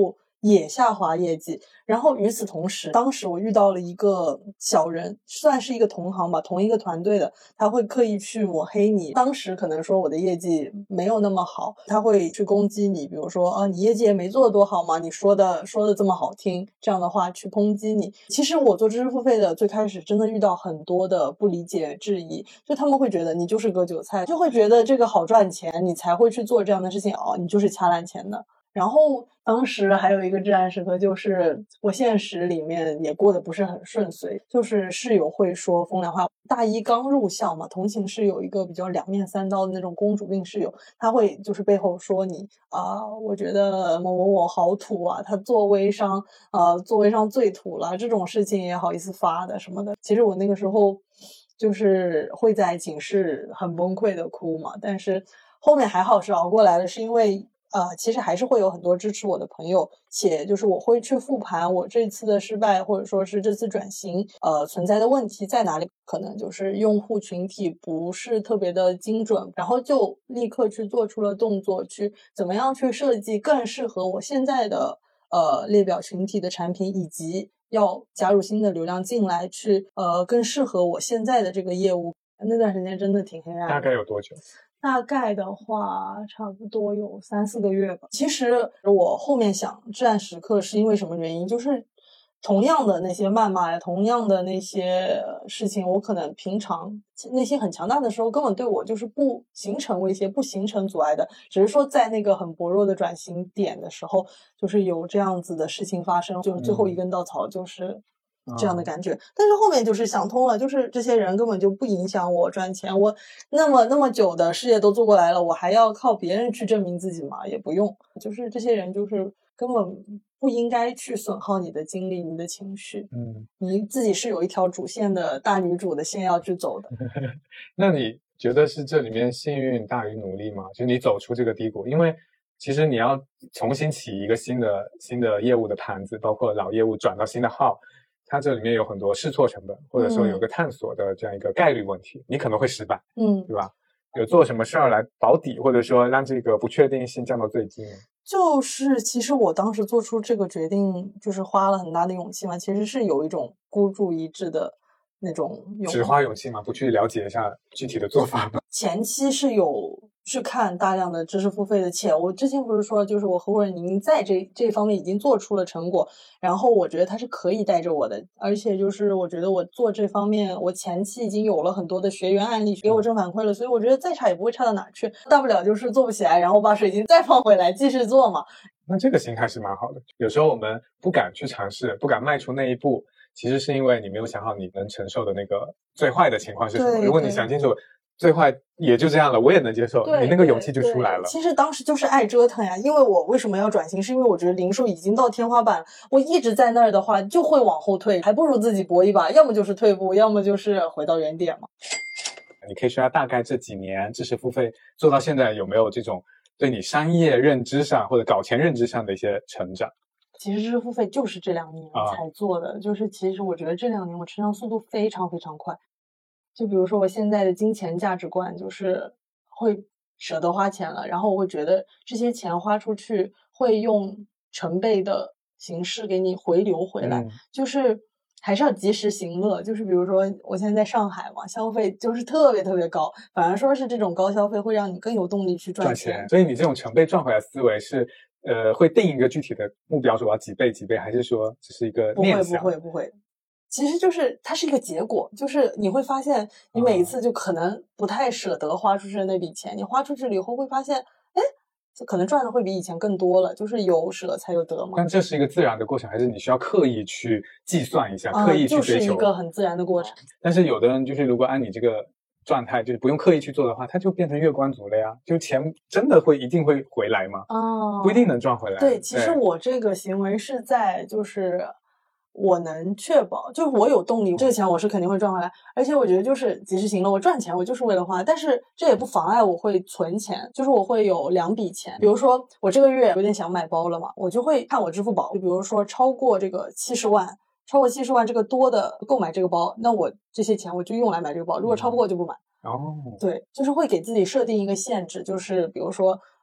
也下滑业绩。然后与此同时，当时我遇到了一个小人，算是一个同行吧，同一个团队的，他会刻意去抹黑你。当时可能说我的业绩没有那么好，他会去攻击你，比如说啊，你业绩也没做得多好嘛，你说的说的这么好听，这样的话去抨击你。其实我做知识付费的最开始真的遇到很多的不理解质疑，就他们会觉得你就是割韭菜，就会觉得这个好赚钱，你才会去做这样的事情，哦，你就是掐烂钱的。然后当时还有一个至暗时刻，就是我现实里面也过得不是很顺遂，就是室友会说风凉话。大一刚入校嘛，同寝室有一个比较两面三刀的那种公主病室友，他会就是背后说你啊、呃，我觉得某某某好土啊，他做微商呃，做微商最土了，这种事情也好意思发的什么的。其实我那个时候就是会在寝室很崩溃的哭嘛，但是后面还好是熬过来了，是因为呃，其实还是会有很多支持我的朋友，且就是我会去复盘我这次的失败，或者说是这次转型，呃，存在的问题在哪里？可能就是用户群体不是特别的精准，然后就立刻去做出了动作，去怎么样去设计更适合我现在的呃列表群体的产品，以及要加入新的流量进来，去呃更适合我现在的这个业务。那段时间真的挺黑暗的。 大概有多久？ 大概的话差不多有三四个月吧。其实我后面想至暗时刻是因为什么原因，就是同样的那些谩骂呀，同样的那些事情，我可能平常内心很强大的时候根本对我就是不形成威胁，不形成阻碍的，只是说在那个很薄弱的转型点的时候，就是有这样子的事情发生，就是最后一根稻草就是这样的感觉、嗯、但是后面就是想通了，就是这些人根本就不影响我赚钱，我那么那么久的事业都做过来了，我还要靠别人去证明自己吗？也不用，就是这些人就是根本不应该去损耗你的精力，你的情绪。嗯，你自己是有一条主线的大女主的线要去走的。 那你觉得是这里面幸运大于努力吗？就你走出这个低谷，因为其实你要重新起一个新的新的业务的盘子，包括老业务转到新的号，它这里面有很多试错成本，或者说有个探索的这样一个概率问题、嗯、你可能会失败，嗯，对吧？有做什么事儿来保底，或者说让这个不确定性降到最低吗？ 就是其实我当时做出这个决定就是花了很大的勇气嘛，其实是有一种孤注一掷的那种勇气。 只花勇气吗？不去了解一下具体的做法吗？ 前期是有去看大量的知识付费的，且我之前不是说就是我合伙人您在这这方面已经做出了成果，然后我觉得他是可以带着我的，而且就是我觉得我做这方面我前期已经有了很多的学员案例给我正反馈了，所以我觉得再差也不会差到哪去，大不了就是做不起来然后把水晶再放回来继续做嘛。 那这个心态是蛮好的。有时候我们不敢去尝试，不敢迈出那一步，其实是因为你没有想好你能承受的那个最坏的情况是什么。如果你想清楚最坏也就这样了，我也能接受，你那个勇气就出来了。 其实当时就是爱折腾呀，因为我为什么要转型，是因为我觉得零售已经到天花板，我一直在那儿的话就会往后退，还不如自己搏一把，要么就是退步，要么就是回到原点嘛。 你可以说下大概这几年知识付费做到现在有没有这种对你商业认知上或者搞钱认知上的一些成长？ 其实知识付费就是这两年才做的、啊、就是其实我觉得这两年我成长速度非常非常快。就比如说我现在的金钱价值观就是会舍得花钱了，然后我会觉得这些钱花出去会用成倍的形式给你回流回来、嗯、就是还是要及时行乐。就是比如说我现在在上海嘛，消费就是特别特别高，反而说是这种高消费会让你更有动力去赚钱。 赚钱，所以你这种成倍赚回来思维是呃会定一个具体的目标，说我要几倍几倍，还是说只是一个念想？ 不会不会不会，其实就是它是一个结果，就是你会发现你每一次就可能不太舍得花出去的那笔钱、嗯、你花出去了以后会发现哎，可能赚的会比以前更多了，就是有舍才有得嘛。 但这是一个自然的过程，还是你需要刻意去计算一下、嗯、刻意去追求？ 就是一个很自然的过程。 但是有的人就是如果按你这个状态就是不用刻意去做的话，他就变成月光族了呀，就钱真的会一定会回来吗？哦，不一定能赚回来。 对，其实我这个行为是在就是我能确保，就是我有动力，这个钱我是肯定会赚回来，而且我觉得就是及时行乐，我赚钱我就是为了花，但是这也不妨碍我会存钱，就是我会有两笔钱，比如说我这个月有点想买包了嘛，我就会看我支付宝，就比如说超过这个七十万，超过七十万这个多的购买这个包，那我这些钱我就用来买这个包，如果超不过就不买。哦，对，就是会给自己设定一个限制，就是比如说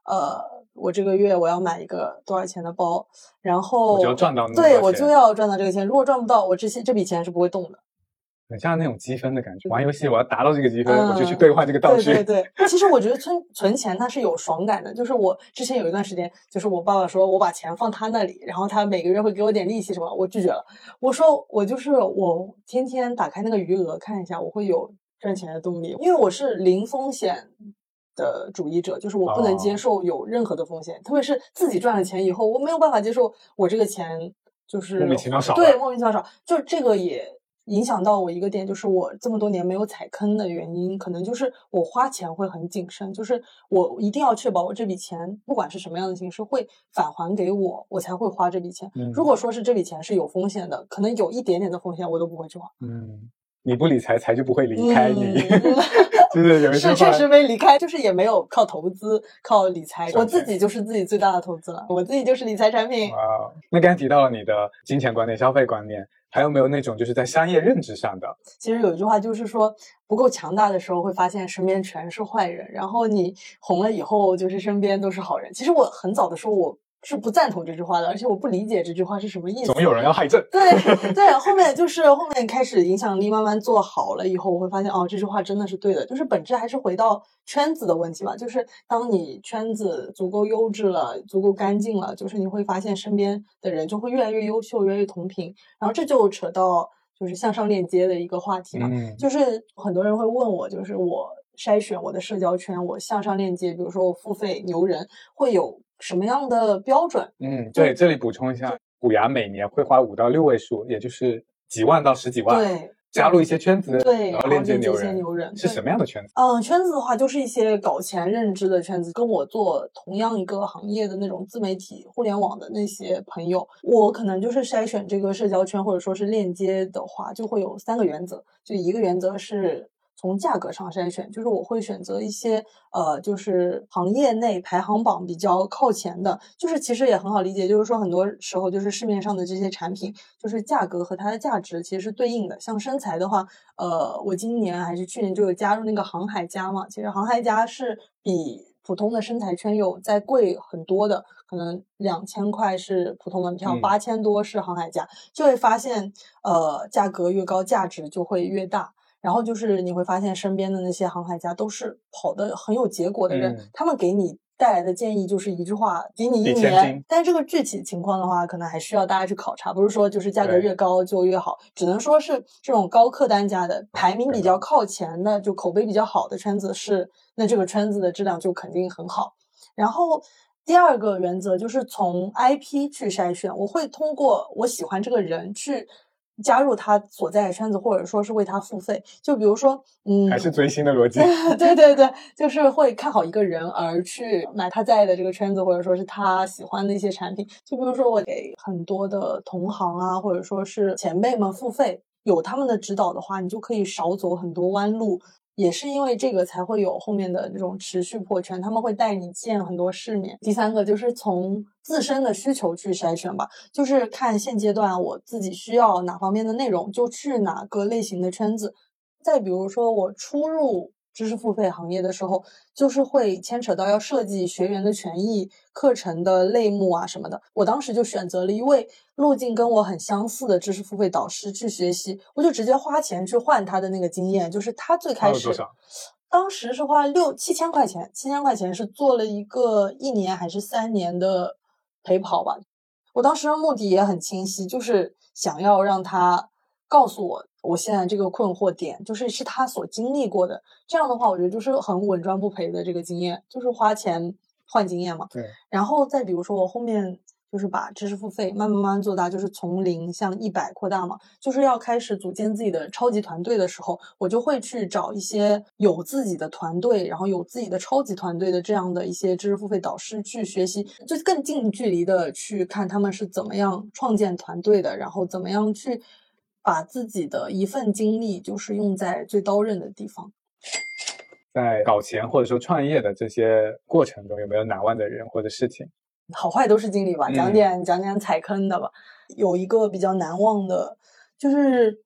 呃，我这个月我要买一个多少钱的包，然后我就要赚到那么多对， 钱我就要赚到这个钱。如果赚不到，我这些这笔钱是不会动的。 很像那种积分的感觉，玩游戏我要达到这个积分， 嗯、 我就去兑换这个道具。 对对对，其实我觉得存存钱它是有爽感的。就是我之前有一段时间，就是我爸爸说我把钱放他那里，然后他每个月会给我点利息什么，我拒绝了。我说我就是我天天打开那个余额看一下，我会有赚钱的动力，因为我是零风险的主义者，就是我不能接受有任何的风险，哦、特别是自己赚了钱以后，我没有办法接受我这个钱就是莫名其妙少， 对，莫名其妙少，就这个也影响到我一个点，就是我这么多年没有踩坑的原因，可能就是我花钱会很谨慎，就是我一定要确保我这笔钱不管是什么样的形式会返还给我，我才会花这笔钱。 嗯、 如果说是这笔钱是有风险的，可能有一点点的风险，我都不会去花。 嗯，你不理财，财就不会离开你。嗯就是有一句话是确实没离开，就是也没有靠投资靠理财，我自己就是自己最大的投资了，我自己就是理财产品。 哇，那刚才提到了你的金钱观念、消费观念，还有没有那种就是在商业认知上的？ 其实有一句话就是说，不够强大的时候会发现身边全是坏人，然后你红了以后就是身边都是好人。其实我很早的时候我是不赞同这句话的，而且我不理解这句话是什么意思。 总有人要害朕。 对对，后面就是后面开始影响力慢慢做好了以后，我会发现哦，这句话真的是对的。就是本质还是回到圈子的问题吧。就是当你圈子足够优质了，足够干净了，就是你会发现身边的人就会越来越优秀，越来越同频。然后这就扯到就是向上链接的一个话题嘛。 嗯， 就是很多人会问我，就是我筛选我的社交圈，我向上链接，比如说我付费牛人会有什么样的标准？ 嗯，对，这里补充一下，虎牙每年会花五到六位数，也就是几万到十几万， 对， 加入一些圈子， 对， 然后链接牛人，牛人是什么样的圈子？ 嗯，圈子的话就是一些搞钱认知的圈子，跟我做同样一个行业的那种自媒体、互联网的那些朋友，我可能就是筛选这个社交圈或者说是链接的话，就会有三个原则，就一个原则是从价格上筛选，就是我会选择一些呃，就是行业内排行榜比较靠前的，就是其实也很好理解，就是说很多时候就是市面上的这些产品，就是价格和它的价值其实是对应的。像身材的话，呃，我今年还是去年就有加入那个航海家嘛，其实航海家是比普通的身材圈有再贵很多的，可能两千块是普通门票，八千多是航海家，就会发现呃，价格越高，价值就会越大。然后就是你会发现身边的那些航海家都是跑得很有结果的人，嗯、他们给你带来的建议就是一句话，给你一年。但这个具体情况的话，可能还需要大家去考察，不是说就是价格越高就越好，只能说是这种高客单价的排名比较靠前的，就口碑比较好的圈子是，那这个圈子的质量就肯定很好。然后第二个原则就是从 I P 去筛选，我会通过我喜欢这个人去加入他所在的圈子，或者说是为他付费。就比如说，嗯， 还是追星的逻辑。 对对对，就是会看好一个人而去买他在的这个圈子，或者说是他喜欢的一些产品。就比如说，我给很多的同行啊，或者说是前辈们付费，有他们的指导的话，你就可以少走很多弯路。也是因为这个才会有后面的这种持续破圈，他们会带你见很多世面。第三个就是从自身的需求去筛选吧，就是看现阶段我自己需要哪方面的内容，就去哪个类型的圈子。再比如说我初入知识付费行业的时候，就是会牵扯到要设计学员的权益、课程的类目啊什么的。我当时就选择了一位路径跟我很相似的知识付费导师去学习，我就直接花钱去换他的那个经验。就是他最开始，当时是花六七千块钱，七千块钱是做了一个一年还是三年的陪跑吧。我当时的目的也很清晰，就是想要让他告诉我我现在这个困惑点，就是是他所经历过的。这样的话，我觉得就是很稳赚不赔的这个经验，就是花钱换经验嘛。 对。 然后再比如说，我后面就是把知识付费慢慢慢慢做大，就是从零向一百扩大嘛。就是要开始组建自己的超级团队的时候，我就会去找一些有自己的团队，然后有自己的超级团队的这样的一些知识付费导师去学习，就更近距离的去看他们是怎么样创建团队的，然后怎么样去把自己的一份精力就是用在最刀刃的地方。 在搞钱或者说创业的这些过程中，有没有难忘的人或者事情？ 好坏都是经历吧，讲点、嗯、讲点踩坑的吧。有一个比较难忘的，就是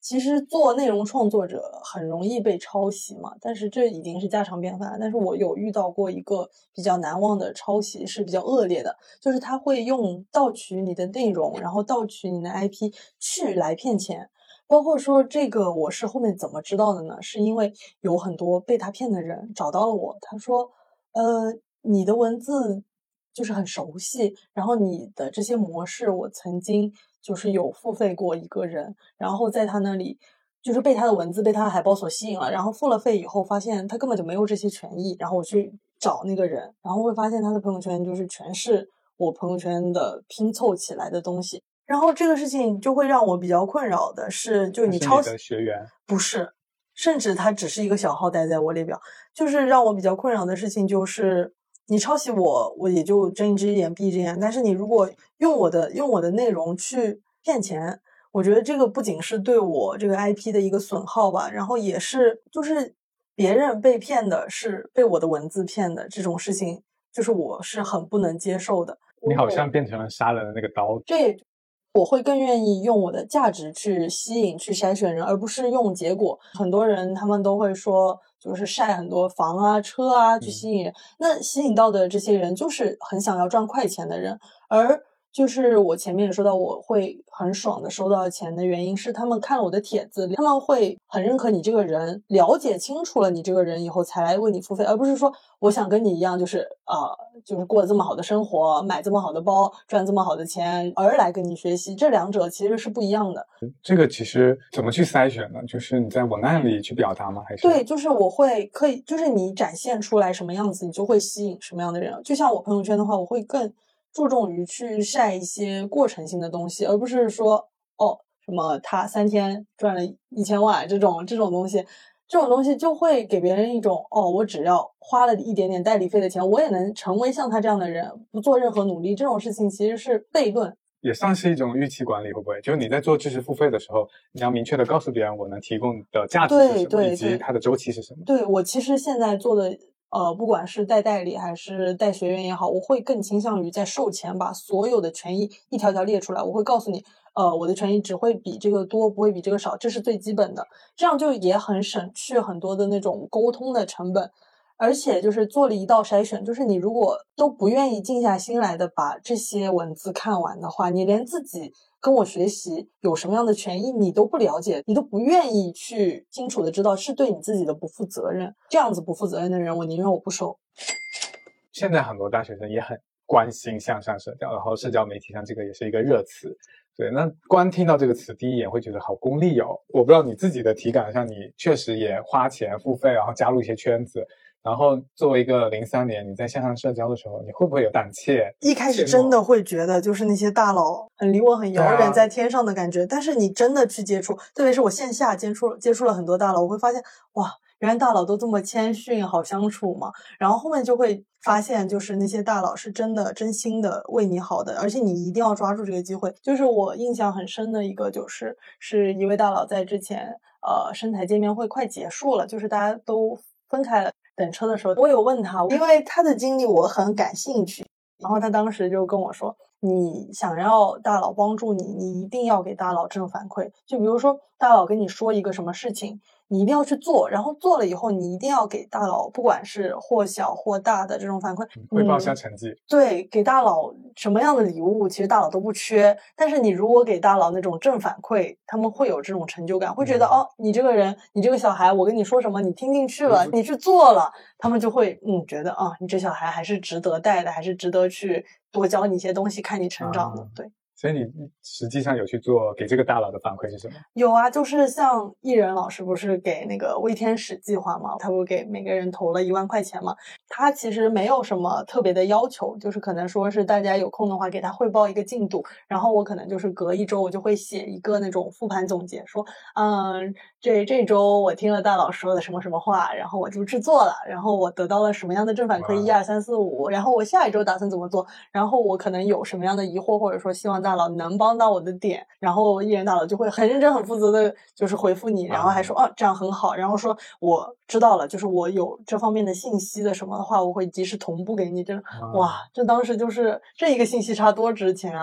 其实做内容创作者很容易被抄袭嘛，但是这已经是家常便饭。但是我有遇到过一个比较难忘的抄袭，是比较恶劣的，就是他会用盗取你的内容，然后盗取你的 I P 去来骗钱。包括说这个我是后面怎么知道的呢？是因为有很多被他骗的人找到了我，他说呃，你的文字就是很熟悉，然后你的这些模式我曾经就是有付费过一个人，然后在他那里就是被他的文字被他的海报所吸引了，然后付了费以后发现他根本就没有这些权益，然后我去找那个人，然后会发现他的朋友圈就是全是我朋友圈的拼凑起来的东西。然后这个事情就会让我比较困扰的是，就是你抄袭的学员不是，甚至他只是一个小号待在我列表，就是让我比较困扰的事情就是你抄袭我，我也就睁一只眼闭一只眼，但是你如果用我的用我的内容去骗钱，我觉得这个不仅是对我这个 I P 的一个损耗吧，然后也是就是别人被骗的是被我的文字骗的这种事情，就是我是很不能接受的。 你好像变成了杀人的那个刀。 这我会更愿意用我的价值去吸引去筛选人，而不是用结果。很多人他们都会说就是晒很多房啊车啊去吸引人、嗯、那吸引到的这些人就是很想要赚快钱的人，而就是我前面也说到我会很爽的收到钱的原因是他们看了我的帖子，他们会很认可你这个人，了解清楚了你这个人以后才来为你付费，而不是说我想跟你一样就是呃就是过这么好的生活，买这么好的包，赚这么好的钱而来跟你学习，这两者其实是不一样的。 这个其实怎么去筛选呢？就是你在文案里去表达吗？还是对，就是我会可以就是你展现出来什么样子你就会吸引什么样的人。就像我朋友圈的话，我会更注重于去晒一些过程性的东西，而不是说哦什么他三天赚了一千万这种这种东西，这种东西就会给别人一种哦我只要花了一点点代理费的钱，我也能成为像他这样的人，不做任何努力，这种事情其实是悖论。 也算是一种预期管理，会不会？就是你在做知识付费的时候，你要明确的告诉别人我能提供的价值是什么，以及它的周期是什么。 对，我其实现在做的呃，不管是带代理还是带学员也好，我会更倾向于在售前把所有的权益一条条列出来，我会告诉你呃，我的权益只会比这个多，不会比这个少，这是最基本的，这样就也很省去很多的那种沟通的成本。而且就是做了一道筛选，就是你如果都不愿意静下心来的把这些文字看完的话，你连自己跟我学习有什么样的权益你都不了解，你都不愿意去清楚的知道，是对你自己的不负责任。这样子不负责任的人，我宁愿我不收。 现在很多大学生也很关心向上社交，然后社交媒体上这个也是一个热词。对，那光听到这个词第一眼会觉得好功利哦。我不知道你自己的体感上，你确实也花钱付费，然后加入一些圈子，然后作为一个零三年你在线上社交的时候，你会不会有胆怯？ 一开始真的会觉得就是那些大佬很离我很遥远，在天上的感觉、啊、但是你真的去接触，特别是我线下接触接触了很多大佬，我会发现哇，原来大佬都这么谦逊好相处嘛。然后后面就会发现就是那些大佬是真的真心的为你好的，而且你一定要抓住这个机会。就是我印象很深的一个就是是一位大佬在之前呃生态见面会快结束了，就是大家都分开了等车的时候，我有问他，因为他的经历我很感兴趣，然后他当时就跟我说，你想要大佬帮助你，你一定要给大佬正反馈。就比如说大佬跟你说一个什么事情，你一定要去做，然后做了以后你一定要给大佬不管是或小或大的这种反馈， 汇报一下成绩、嗯、 对，给大佬什么样的礼物其实大佬都不缺，但是你如果给大佬那种正反馈，他们会有这种成就感，会觉得、嗯、哦，你这个人你这个小孩我跟你说什么你听进去了、嗯、你去做了，他们就会嗯觉得啊，你这小孩还是值得带的，还是值得去多教你一些东西，看你成长的、嗯、对。 所以你实际上有去做给这个大佬的反馈是什么？ 有啊，就是像艺人老师不是给那个微天使计划嘛，他不是给每个人投了一万块钱嘛，他其实没有什么特别的要求，就是可能说是大家有空的话给他汇报一个进度，然后我可能就是隔一周我就会写一个那种复盘总结，说嗯，这这周我听了大佬说的什么什么话，然后我就制作了，然后我得到了什么样的正反馈一二三四五，然后我下一周打算怎么做，然后我可能有什么样的疑惑，或者说希望大佬能帮到我的点，然后艺人大佬就会很认真很负责的就是回复你，然后还说哦、啊、这样很好，然后说我知道了，就是我有这方面的信息的什么的话我会及时同步给你，这哇，这当时就是这一个信息差多值钱啊。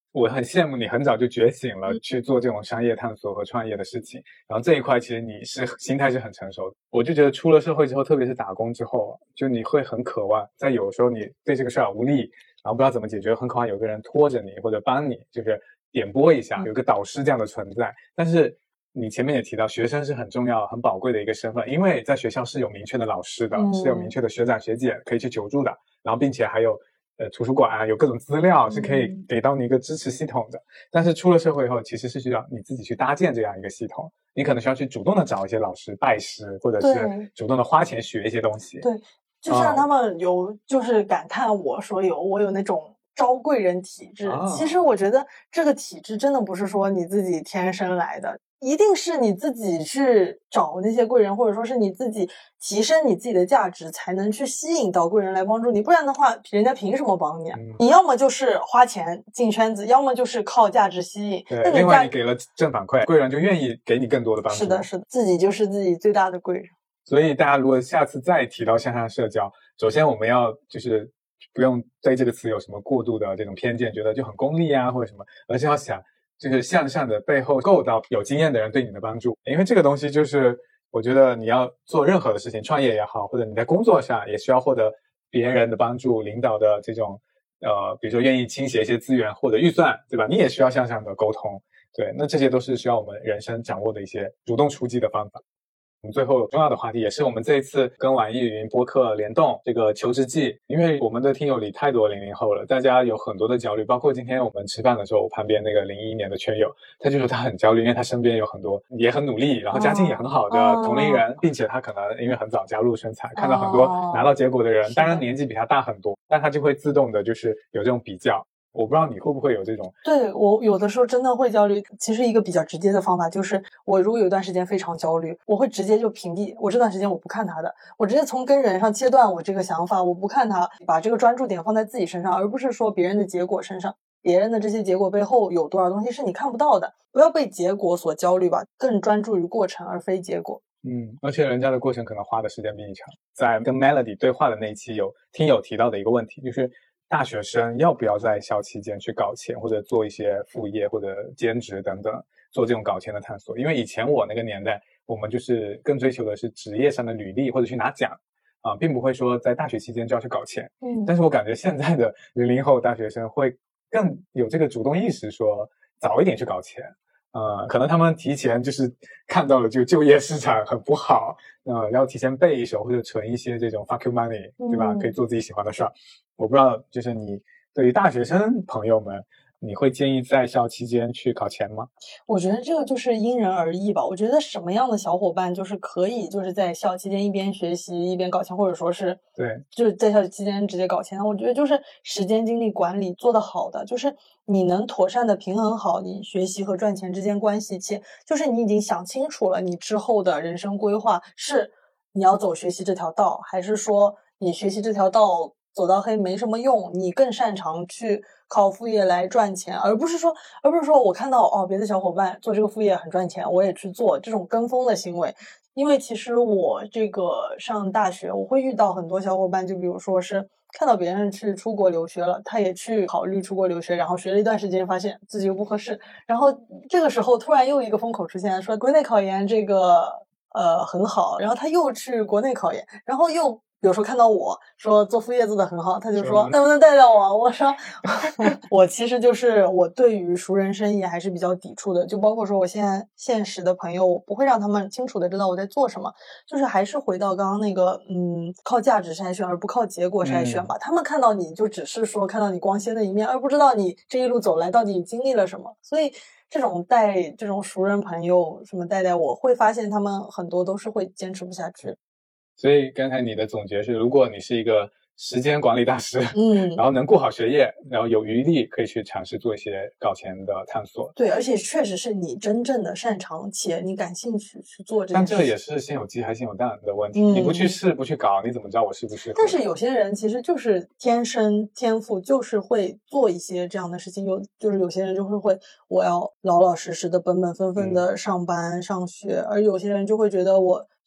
我很羡慕你很早就觉醒了去做这种商业探索和创业的事情，然后这一块其实你是心态是很成熟的。我就觉得出了社会之后，特别是打工之后，就你会很渴望，在有时候你对这个事儿无力，然后不知道怎么解决，很渴望有个人拖着你或者帮你，就是点拨一下，有个导师这样的存在。但是你前面也提到，学生是很重要很宝贵的一个身份，因为在学校是有明确的老师的、嗯、是有明确的学长学姐可以去求助的，然后并且还有呃图书馆有各种资料是可以给到你一个支持系统的、嗯、但是出了社会以后，其实是需要你自己去搭建这样一个系统，你可能需要去主动的找一些老师拜师，或者是主动的花钱学一些东西。 对，就像他们有就是感叹我说有我有那种招贵人体质、哦、其实我觉得这个体质真的不是说你自己天生来的，一定是你自己去找那些贵人，或者说是你自己提升你自己的价值，才能去吸引到贵人来帮助你，不然的话人家凭什么帮你啊、嗯、你要么就是花钱进圈子，要么就是靠价值吸引。 对，另外你给了正反馈，贵人就愿意给你更多的帮助。 是的是的，自己就是自己最大的贵人。 所以大家如果下次再提到向上社交，首先我们要就是不用对这个词有什么过度的这种偏见，觉得就很功利啊或者什么，而是要想就是向上的背后够到有经验的人对你的帮助。因为这个东西就是我觉得你要做任何的事情，创业也好，或者你在工作上也需要获得别人的帮助，领导的这种呃，比如说愿意倾斜一些资源或者预算，对吧？你也需要向上的沟通。对，那这些都是需要我们人生掌握的一些主动出击的方法。我们最后重要的话题，也是我们这一次跟网易云播客联动这个求职季，因为我们的听友里太多零零后了，大家有很多的焦虑，包括今天我们吃饭的时候，我旁边那个零一年的圈友，他就说他很焦虑，因为他身边有很多也很努力，然后家境也很好的同龄人，并且他可能因为很早加入生产，看到很多拿到结果的人，当然年纪比他大很多，但他就会自动的就是有这种比较。我不知道你会不会有这种。 对，我有的时候真的会焦虑。其实一个比较直接的方法就是我如果有一段时间非常焦虑，我会直接就屏蔽，我这段时间我不看它的，我直接从根源上切断我这个想法，我不看它，把这个专注点放在自己身上，而不是说别人的结果身上，别人的这些结果背后有多少东西是你看不到的。不要被结果所焦虑吧，更专注于过程而非结果。 嗯，而且人家的过程可能花的时间比你长。在跟 Melody 对话的那一期，有听友提到的一个问题，就是大学生要不要在校期间去搞钱，或者做一些副业或者兼职等等，做这种搞钱的探索。因为以前我那个年代，我们就是更追求的是职业上的履历或者去拿奖啊、呃，并不会说在大学期间就要去搞钱。嗯，但是我感觉现在的零零后大学生会更有这个主动意识，说早一点去搞钱。呃，可能他们提前就是看到了就就业市场很不好，呃，要提前备一手或者存一些这种 fuck you money， 对吧？嗯、可以做自己喜欢的事儿。我不知道，就是你对于大学生朋友们，你会建议在校期间去考前吗？ 我觉得这个就是因人而异吧。我觉得什么样的小伙伴就是可以就是在校期间一边学习一边搞钱，或者说是对， 就是在校期间直接搞钱。我觉得就是时间精力管理做得好的，就是你能妥善的平衡好你学习和赚钱之间关系，且就是你已经想清楚了你之后的人生规划是你要走学习这条道，还是说你学习这条道走到黑没什么用，你更擅长去靠副业来赚钱，而不是说而不是说我看到哦别的小伙伴做这个副业很赚钱，我也去做，这种跟风的行为。因为其实我这个上大学，我会遇到很多小伙伴，就比如说是看到别人去出国留学了，他也去考虑出国留学，然后学了一段时间发现自己又不合适，然后这个时候突然又一个风口出现，说国内考研这个呃很好，然后他又去国内考研，然后又比如说看到我说做副业做得很好，他就说能不能带带我，我说我其实就是我对于熟人生意还是比较抵触的，就包括说我现在现实的朋友，我不会让他们清楚的知道我在做什么，就是还是回到刚刚那个嗯，靠价值筛选而不靠结果筛选吧、嗯、他们看到你就只是说看到你光鲜的一面，而不知道你这一路走来到底经历了什么。所以这种带这种熟人朋友什么带带我会发现他们很多都是会坚持不下去。 所以刚才你的总结是，如果你是一个时间管理大师， 嗯， 然后能顾好学业，然后有余力可以去尝试做一些搞钱的探索。 对，而且确实是你真正的擅长且你感兴趣去做这件事。 但这也是先有鸡还是先有蛋的问题、嗯、你不去试不去搞，你怎么知道我适不适合？ 但是有些人其实就是天生天赋，就是会做一些这样的事情，有就是有些人就是会我要老老实实的本本分分的上班、嗯、上学，而有些人就会觉得我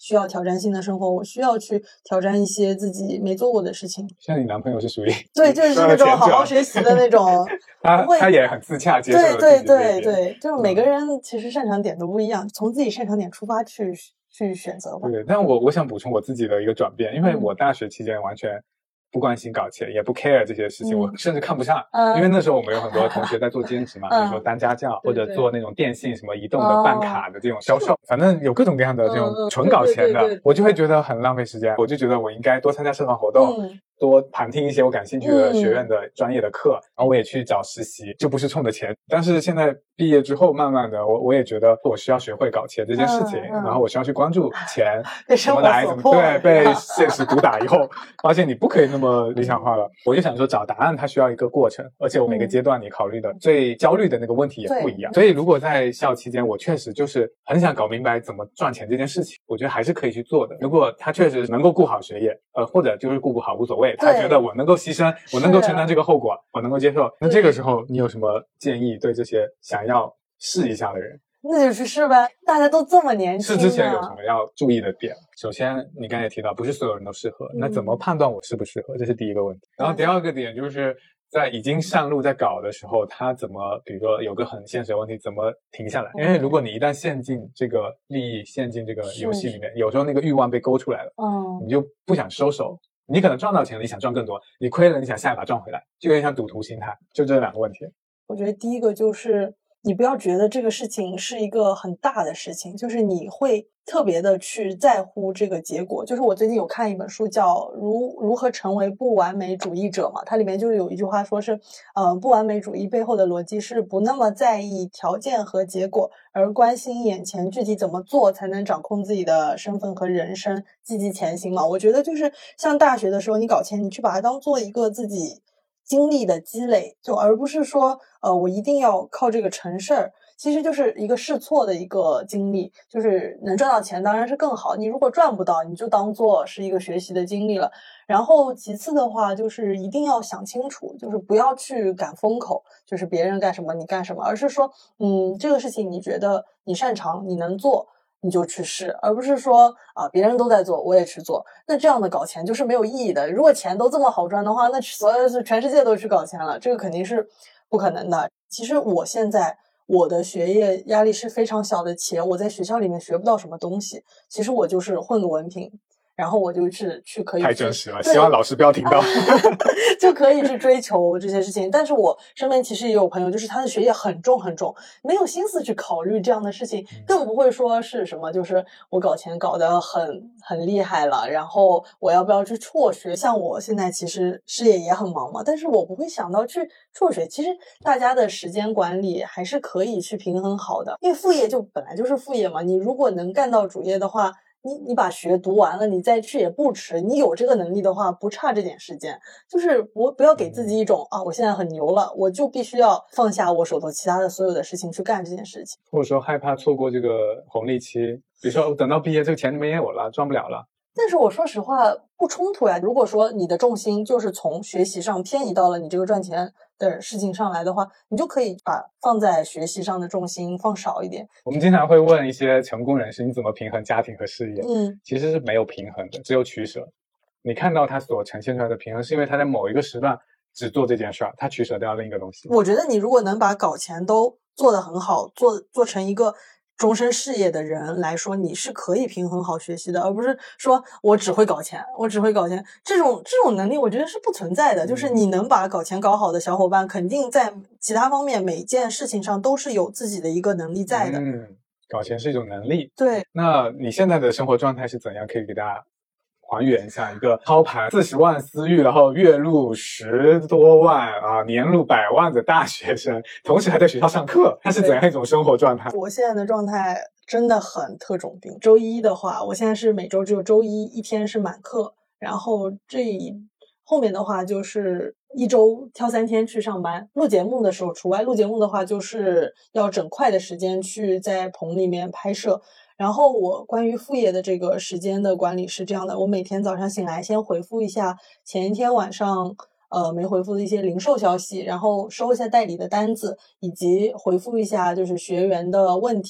需要挑战性的生活，我需要去挑战一些自己没做过的事情。 像你男朋友是属于对，就是那种好好学习的那种他他也很自洽接受了自己对对对对对，就是每个人其实擅长点都不一样，从自己擅长点出发去去选择吧。 对，但我我想补充我自己的一个转变，因为我大学期间完全不关心搞钱，也不 care 这些事情， 嗯、 我甚至看不上、 嗯、 因为那时候我们有很多同学在做兼职嘛、嗯、比如说当家教或者做那种电信什么移动的办卡的这种销售、哦、反正有各种各样的这种纯搞钱的、嗯、对对对对，我就会觉得很浪费时间，我就觉得我应该多参加社团活动、嗯，多旁听一些我感兴趣的学院的专业的课、嗯、然后我也去找实习，就不是冲着钱。但是现在毕业之后慢慢的我我也觉得我需要学会搞钱这件事情、嗯嗯、然后我需要去关注钱怎么来怎么对被现实毒打以后发现你不可以那么理想化了，我就想说找答案它需要一个过程，而且我每个阶段你考虑的、嗯、最焦虑的那个问题也不一样，所以如果在校期间我确实就是很想搞明白怎么赚钱这件事情，我觉得还是可以去做的。如果他确实能够顾好学业呃，或者就是顾不好无所谓，他觉得我能够牺牲我能够承担这个后果我能够接受，那这个时候你有什么建议对这些想要试一下的人？ 那就去试呗，大家都这么年轻、啊、 试之前有什么要注意的点？首先你刚才也提到不是所有人都适合、嗯、那怎么判断我适不适合，这是第一个问题。然后第二个点就是在已经上路在搞的时候，他怎么比如说有个很现实的问题怎么停下来、嗯、因为如果你一旦陷进这个利益陷进这个游戏里面，有时候那个欲望被勾出来了、嗯、你就不想收手，你可能赚到钱了你想赚更多，你亏了你想下一把赚回来，就有点像赌徒心态，就这两个问题。 我觉得第一个就是你不要觉得这个事情是一个很大的事情，就是你会特别的去在乎这个结果。就是我最近有看一本书叫如如何成为不完美主义者嘛，它里面就有一句话说是呃，不完美主义背后的逻辑是不那么在意条件和结果，而关心眼前具体怎么做才能掌控自己的身份和人生，积极前行嘛。我觉得就是像大学的时候你搞钱，你去把它当做一个自己经历的积累，就而不是说呃，我一定要靠这个成事儿，其实就是一个试错的一个经历，就是能赚到钱当然是更好，你如果赚不到你就当做是一个学习的经历了。然后其次的话就是一定要想清楚，就是不要去赶风口，就是别人干什么你干什么，而是说嗯，这个事情你觉得你擅长你能做你就去试，而不是说啊别人都在做我也去做，那这样的搞钱就是没有意义的。如果钱都这么好赚的话，那所有全世界都去搞钱了，这个肯定是不可能的。其实我现在我的学业压力是非常小的，且我在学校里面学不到什么东西，其实我就是混个文凭，然后我就是去可以去太真实了，希望老师不要听到就可以去追求这些事情。但是我身边其实也有朋友，就是他的学业很重很重，没有心思去考虑这样的事情，更不会说是什么就是我搞钱搞得很很厉害了，然后我要不要去辍学。像我现在其实事业也很忙嘛，但是我不会想到去辍学。其实大家的时间管理还是可以去平衡好的，因为副业就本来就是副业嘛，你如果能干到主业的话，你你把学读完了，你再去也不迟。你有这个能力的话，不差这点时间。就是不不要给自己一种啊，我现在很牛了，我就必须要放下我手头其他的所有的事情去干这件事情。 或者说害怕错过这个红利期，比如说等到毕业这个钱没有了，赚不了了。 但是我说实话不冲突呀。如果说你的重心就是从学习上偏移到了你这个赚钱的事情上来的话，你就可以把放在学习上的重心放少一点。 我们经常会问一些成功人士，你怎么平衡家庭和事业？ 嗯， 其实是没有平衡的，只有取舍。你看到他所呈现出来的平衡，是因为他在某一个时段只做这件事儿，他取舍掉另一个东西。 我觉得你如果能把搞钱都做得很好，做做成一个终身事业的人来说，你是可以平衡好学习的，而不是说我只会搞钱我只会搞钱这种这种能力我觉得是不存在的。就是你能把搞钱搞好的小伙伴，肯定在其他方面每件事情上都是有自己的一个能力在的。 嗯，搞钱是一种能力。 对， 那你现在的生活状态是怎样？可以给大家还原一下一个操盘四十万私域，然后月入十多万啊，年入百万的大学生，同时还在学校上课，他是怎样一种生活状态？ 我现在的状态真的很特种兵。周一的话，我现在是每周只有周一一天是满课，然后这后面的话就是一周挑三天去上班，录节目的时候除外。录节目的话就是要整块的时间去在棚里面拍摄。然后我关于副业的这个时间的管理是这样的，我每天早上醒来先回复一下前一天晚上呃没回复的一些零售消息，然后收一下代理的单子，以及回复一下就是学员的问题。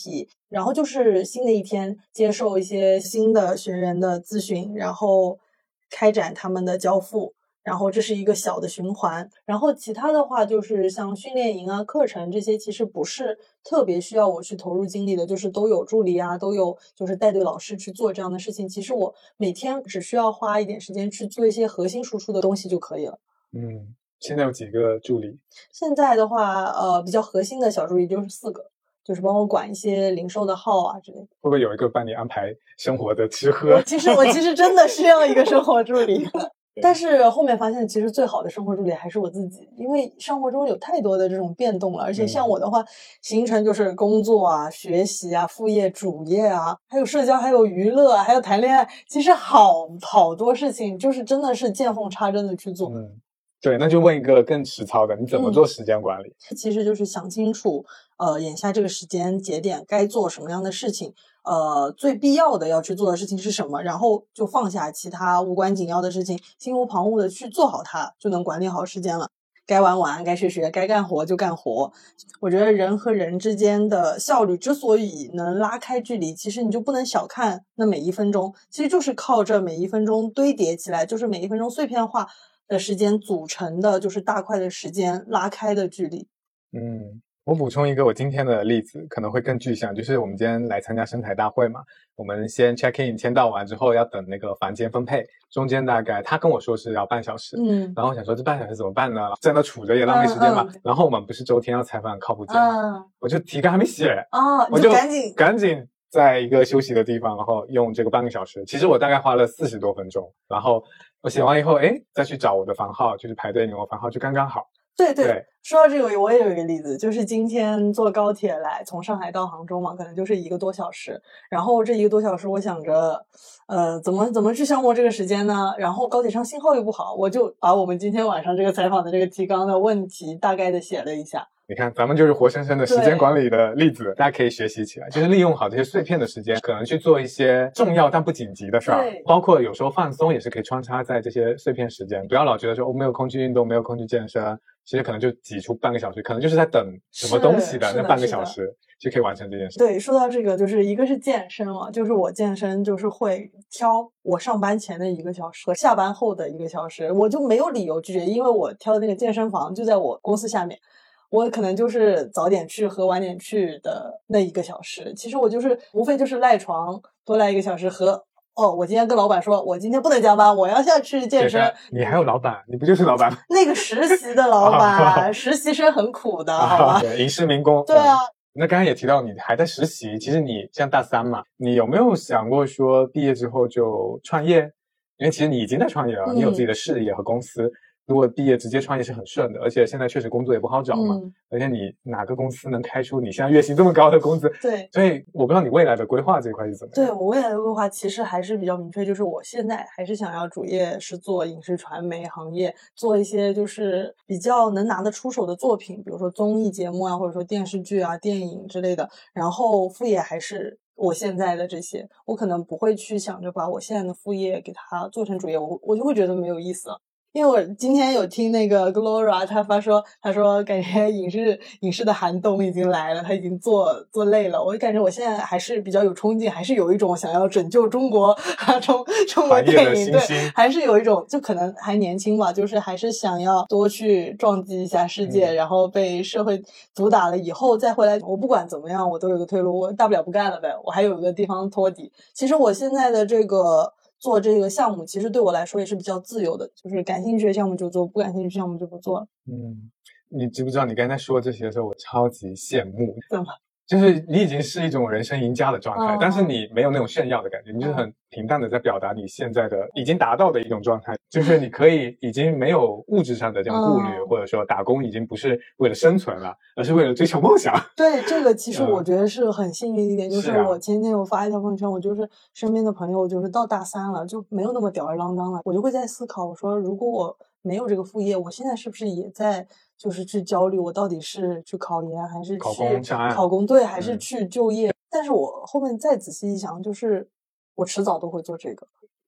然后就是新的一天接受一些新的学员的咨询，然后开展他们的交付，然后这是一个小的循环。然后其他的话就是像训练营啊、课程这些，其实不是特别需要我去投入精力的，就是都有助理啊，都有就是带队老师去做这样的事情。其实我每天只需要花一点时间去做一些核心输出的东西就可以了。 嗯，现在有几个助理？ 现在的话，呃，比较核心的小助理就是四个，就是帮我管一些零售的号啊之类的。 会不会有一个帮你安排生活的吃我喝？ 其实我其实真的需要一个生活助理。但是后面发现，其实最好的生活助理还是我自己，因为生活中有太多的这种变动了，而且像我的话，行程就是工作啊、学习啊、副业、主业啊，还有社交，还有娱乐，还有谈恋爱，其实好好多事情，就是真的是见缝插针的去做。 嗯，对，那就问一个更实操的，你怎么做时间管理？ 嗯、其实就是想清楚，呃，眼下这个时间节点该做什么样的事情。呃，最必要的要去做的事情是什么，然后就放下其他无关紧要的事情，心无旁骛的去做好它，就能管理好时间了。该玩玩，该学学，该干活就干活。我觉得人和人之间的效率之所以能拉开距离，其实你就不能小看那每一分钟，其实就是靠这每一分钟堆叠起来，就是每一分钟碎片化的时间组成的，就是大块的时间拉开的距离。 嗯。我补充一个我今天的例子，可能会更具象，就是我们今天来参加生财大会嘛，我们先 check in 签到完之后要等那个房间分配，中间大概他跟我说是要半小时， 嗯， 然后我想说这半小时怎么办呢？在那杵着也浪费时间嘛。 嗯嗯、 然后我们不是周天要采访靠谱姐嘛， 嗯、 我就提纲还没写， 哦， 我就赶紧赶紧在一个休息的地方，然后用这个半个小时，其实我大概花了四十多分钟，然后我写完以后，哎，再去找我的房号，就是排队领我房号，就刚刚好。 对 对, 对， 说到这个，我也有一个例子，就是今天坐高铁来，从上海到杭州嘛，可能就是一个多小时。然后这一个多小时，我想着，呃，怎么怎么去消磨这个时间呢？然后高铁上信号又不好，我就把我们今天晚上这个采访的这个提纲的问题大概的写了一下。 你看，咱们就是活生生的时间管理的例子，大家可以学习起来，就是利用好这些碎片的时间，可能去做一些重要但不紧急的事儿，包括有时候放松也是可以穿插在这些碎片时间，不要老觉得说我、哦、没有空去运动，没有空去健身，其实可能就挤出半个小时，可能就是在等什么东西的那半个小时就可以完成这件事。 对，说到这个，就是一个是健身嘛，就是我健身就是会挑我上班前的一个小时和下班后的一个小时，我就没有理由拒绝，因为我挑的那个健身房就在我公司下面。我可能就是早点去和晚点去的那一个小时，其实我就是无非就是赖床多赖一个小时和哦，我今天跟老板说我今天不能加班，我要下去健身。 你还有老板？你不就是老板吗？ 那个实习的老板实习生很苦的，好吧？ 对，银市民工。 对啊、嗯、 那刚才也提到你还在实习，其实你像大三嘛，你有没有想过说毕业之后就创业？因为其实你已经在创业了、嗯、你有自己的事业和公司，如果毕业直接创业是很顺的，而且现在确实工作也不好找嘛、嗯、而且你哪个公司能开出你现在月薪这么高的工资？ 对， 所以我不知道你未来的规划这一块是怎么样。 对，我未来的规划其实还是比较明确，就是我现在还是想要主业是做影视传媒行业，做一些就是比较能拿得出手的作品，比如说综艺节目啊，或者说电视剧啊、电影之类的，然后副业还是我现在的这些，我可能不会去想着把我现在的副业给它做成主业，我我就会觉得没有意思了。因为我今天有听那个 Gloria 她发说，她说感觉影视影视的寒冬已经来了，她已经做做累了。我感觉我现在还是比较有冲劲，还是有一种想要拯救中国中中国电影，对，还是有一种就可能还年轻吧，就是还是想要多去撞击一下世界、嗯、然后被社会毒打了以后再回来，我不管怎么样我都有个退路，我大不了不干了呗，我还有个地方托底。其实我现在的这个做这个项目其实对我来说也是比较自由的，就是感兴趣的项目就做，不感兴趣的项目就不做。 嗯，你知不知道你刚才说这些的时候我超级羡慕。 怎么？ 就是你已经是一种人生赢家的状态、哦、但是你没有那种炫耀的感觉，你就是很平淡的在表达你现在的已经达到的一种状态，就是你可以已经没有物质上的这种顾虑、哦、或者说打工已经不是为了生存了，而是为了追求梦想。 对，这个其实我觉得是很幸运的一点、嗯、就是我前天有发一条朋友圈，我就是身边的朋友就是到大三了就没有那么吊儿郎当了，我就会在思考，我说如果我没有这个副业，我现在是不是也在就是去焦虑我到底是去考研还是去考公上岸考公对还是去就业、嗯、但是我后面再仔细一想，就是我迟早都会做这个。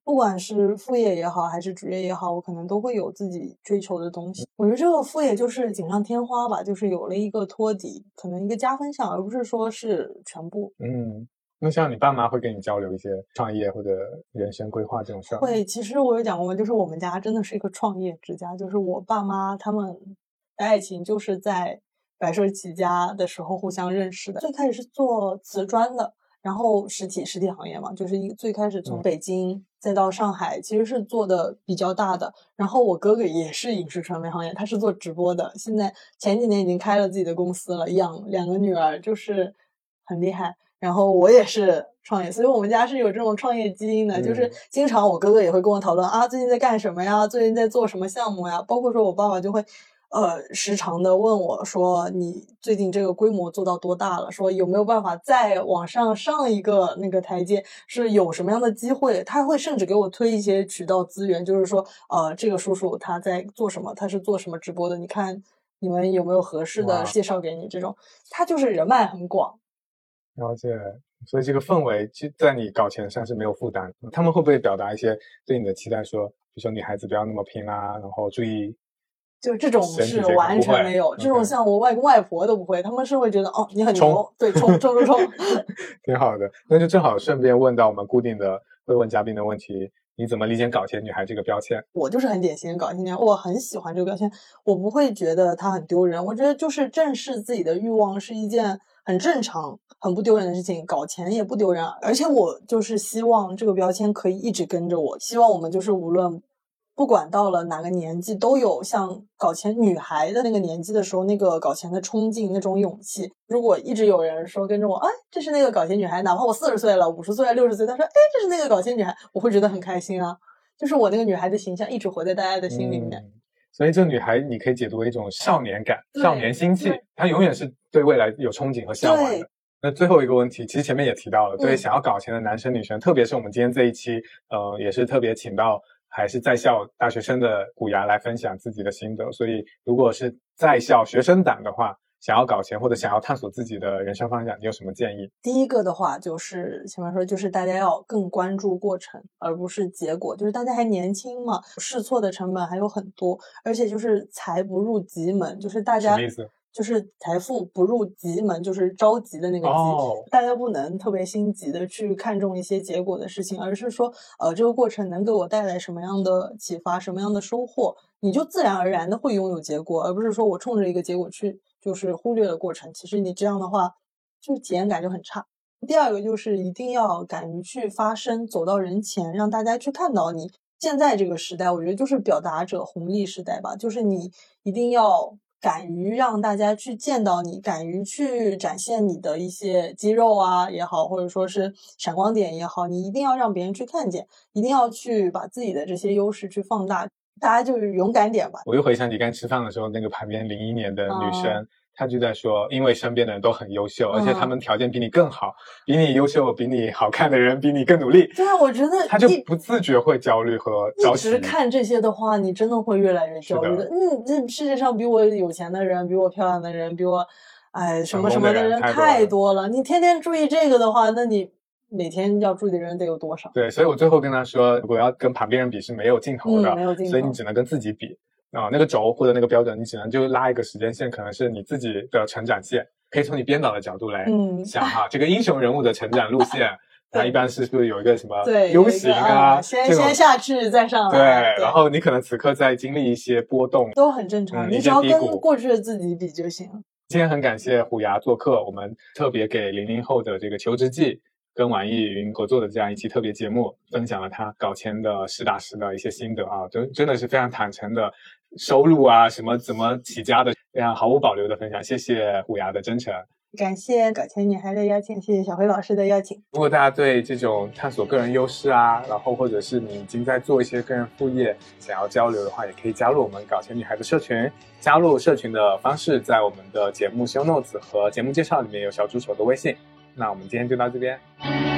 不管是副业也好还是主业也好，我可能都会有自己追求的东西。我觉得这个副业就是锦上添花吧，就是有了一个托底，可能一个加分项，而不是说是全部。 嗯，那像你爸妈会跟你交流一些创业或者人生规划这种事儿？ 会，其实我有讲过，就是我们家真的是一个创业之家，就是我爸妈他们的爱情就是在白手起家的时候互相认识的。最开始是做瓷砖的，然后实体实体行业嘛，就是一最开始从北京再到上海，其实是做的比较大的。然后我哥哥也是影视传媒行业，他是做直播的，现在前几年已经开了自己的公司了，养两个女儿，就是很厉害。然后我也是创业，所以我们家是有这种创业基因的， 嗯、 就是经常我哥哥也会跟我讨论啊，最近在干什么呀，最近在做什么项目呀，包括说我爸爸就会呃时常的问我说，你最近这个规模做到多大了，说有没有办法再往上上一个那个台阶，是有什么样的机会，他会甚至给我推一些渠道资源，就是说呃这个叔叔他在做什么，他是做什么直播的，你看你们有没有合适的介绍给你，这种他就是人脉很广。 了解，所以这个氛围其实在你搞钱上是没有负担。他们会不会表达一些对你的期待，说比如说女孩子不要那么拼啊，然后注意， 就这种是完全没有，这种像我外公外婆都不会，他们是会觉得哦你很牛，对，冲冲冲冲挺好的。那就正好顺便问到我们固定的会问嘉宾的问题，你怎么理解搞钱女孩这个标签？ 我就是很典型的搞钱女孩，我很喜欢这个标签，我不会觉得它很丢人，我觉得就是正视自己的欲望是一件很正常很不丢人的事情，搞钱也不丢人，而且我就是希望这个标签可以一直跟着我，希望我们就是无论不管到了哪个年纪都有像搞钱女孩的那个年纪的时候那个搞钱的冲劲，那种勇气。如果一直有人说跟着我，哎，这是那个搞钱女孩，哪怕我四十岁了五十岁六十岁，他说哎，这是那个搞钱女孩，我会觉得很开心啊，就是我那个女孩的形象一直活在大家的心里面。 嗯，所以这女孩你可以解读为一种少年感，少年心气，她永远是对未来有憧憬和向往的。那最后一个问题，其实前面也提到了，对想要搞钱的男生女生，嗯、特别是我们今天这一期，呃，也是特别请到还是在校大学生的虎牙来分享自己的心得。所以如果是在校学生党的话，想要搞钱或者想要探索自己的人生方向，你有什么建议？ 第一个的话就是前面说，就是大家要更关注过程而不是结果，就是大家还年轻嘛，试错的成本还有很多，而且就是财不入急门，就是大家什么意思？ 就是财富不入急门，就是着急的那个急、哦、大家不能特别心急的去看重一些结果的事情，而是说呃，这个过程能给我带来什么样的启发，什么样的收获，你就自然而然的会拥有结果，而不是说我冲着一个结果去就是忽略了过程，其实你这样的话就是体验感就很差。第二个就是一定要敢于去发声，走到人前，让大家去看到你。现在这个时代我觉得就是表达者红利时代吧，就是你一定要敢于让大家去见到你，敢于去展现你的一些肌肉啊也好，或者说是闪光点也好，你一定要让别人去看见，一定要去把自己的这些优势去放大，大家就是勇敢点吧。 我又回想起刚吃饭的时候，那个旁边零一年的女生、嗯他就在说，因为身边的人都很优秀、嗯、而且他们条件比你更好，比你优秀比你好看的人比你更努力。 对啊，我觉得他就不自觉会焦虑和着急。 一直看这些的话你真的会越来越焦虑的。嗯，这世界上比我有钱的人，比我漂亮的人，比我哎什么什么的人太多了，你天天注意这个的话，那你每天要注意的人得有多少？ 对，所以我最后跟他说，如果要跟旁边人比是没有尽头的、 嗯、没有尽头， 所以你只能跟自己比啊、呃，那个轴或者那个标准，你只能就拉一个时间线，可能是你自己的成长线，可以从你编导的角度来想哈、嗯，这个英雄人物的成长路线，它一般是不是有一个什么 U 型啊？ 嗯、先先下去再上来。 对，对然后你可能此刻在经历一些波动， 都很正常，嗯、你只要跟过去的自己比就行了。 今天很感谢虎牙做客，我们特别给零零后的这个求职季跟网易云合作的这样一期特别节目，分享了他搞钱的实打实的一些心得啊，真真的是非常坦诚的收入啊，什么怎么起家的，非常毫无保留的分享。谢谢虎牙的真诚， 感谢搞钱女孩的邀请，谢谢小辉老师的邀请。 如果大家对这种探索个人优势啊，然后或者是你已经在做一些个人副业，想要交流的话，也可以加入我们搞钱女孩的社群。加入社群的方式在我们的节目 show notes 和节目介绍里面有小助手的微信。那我们今天就到这边。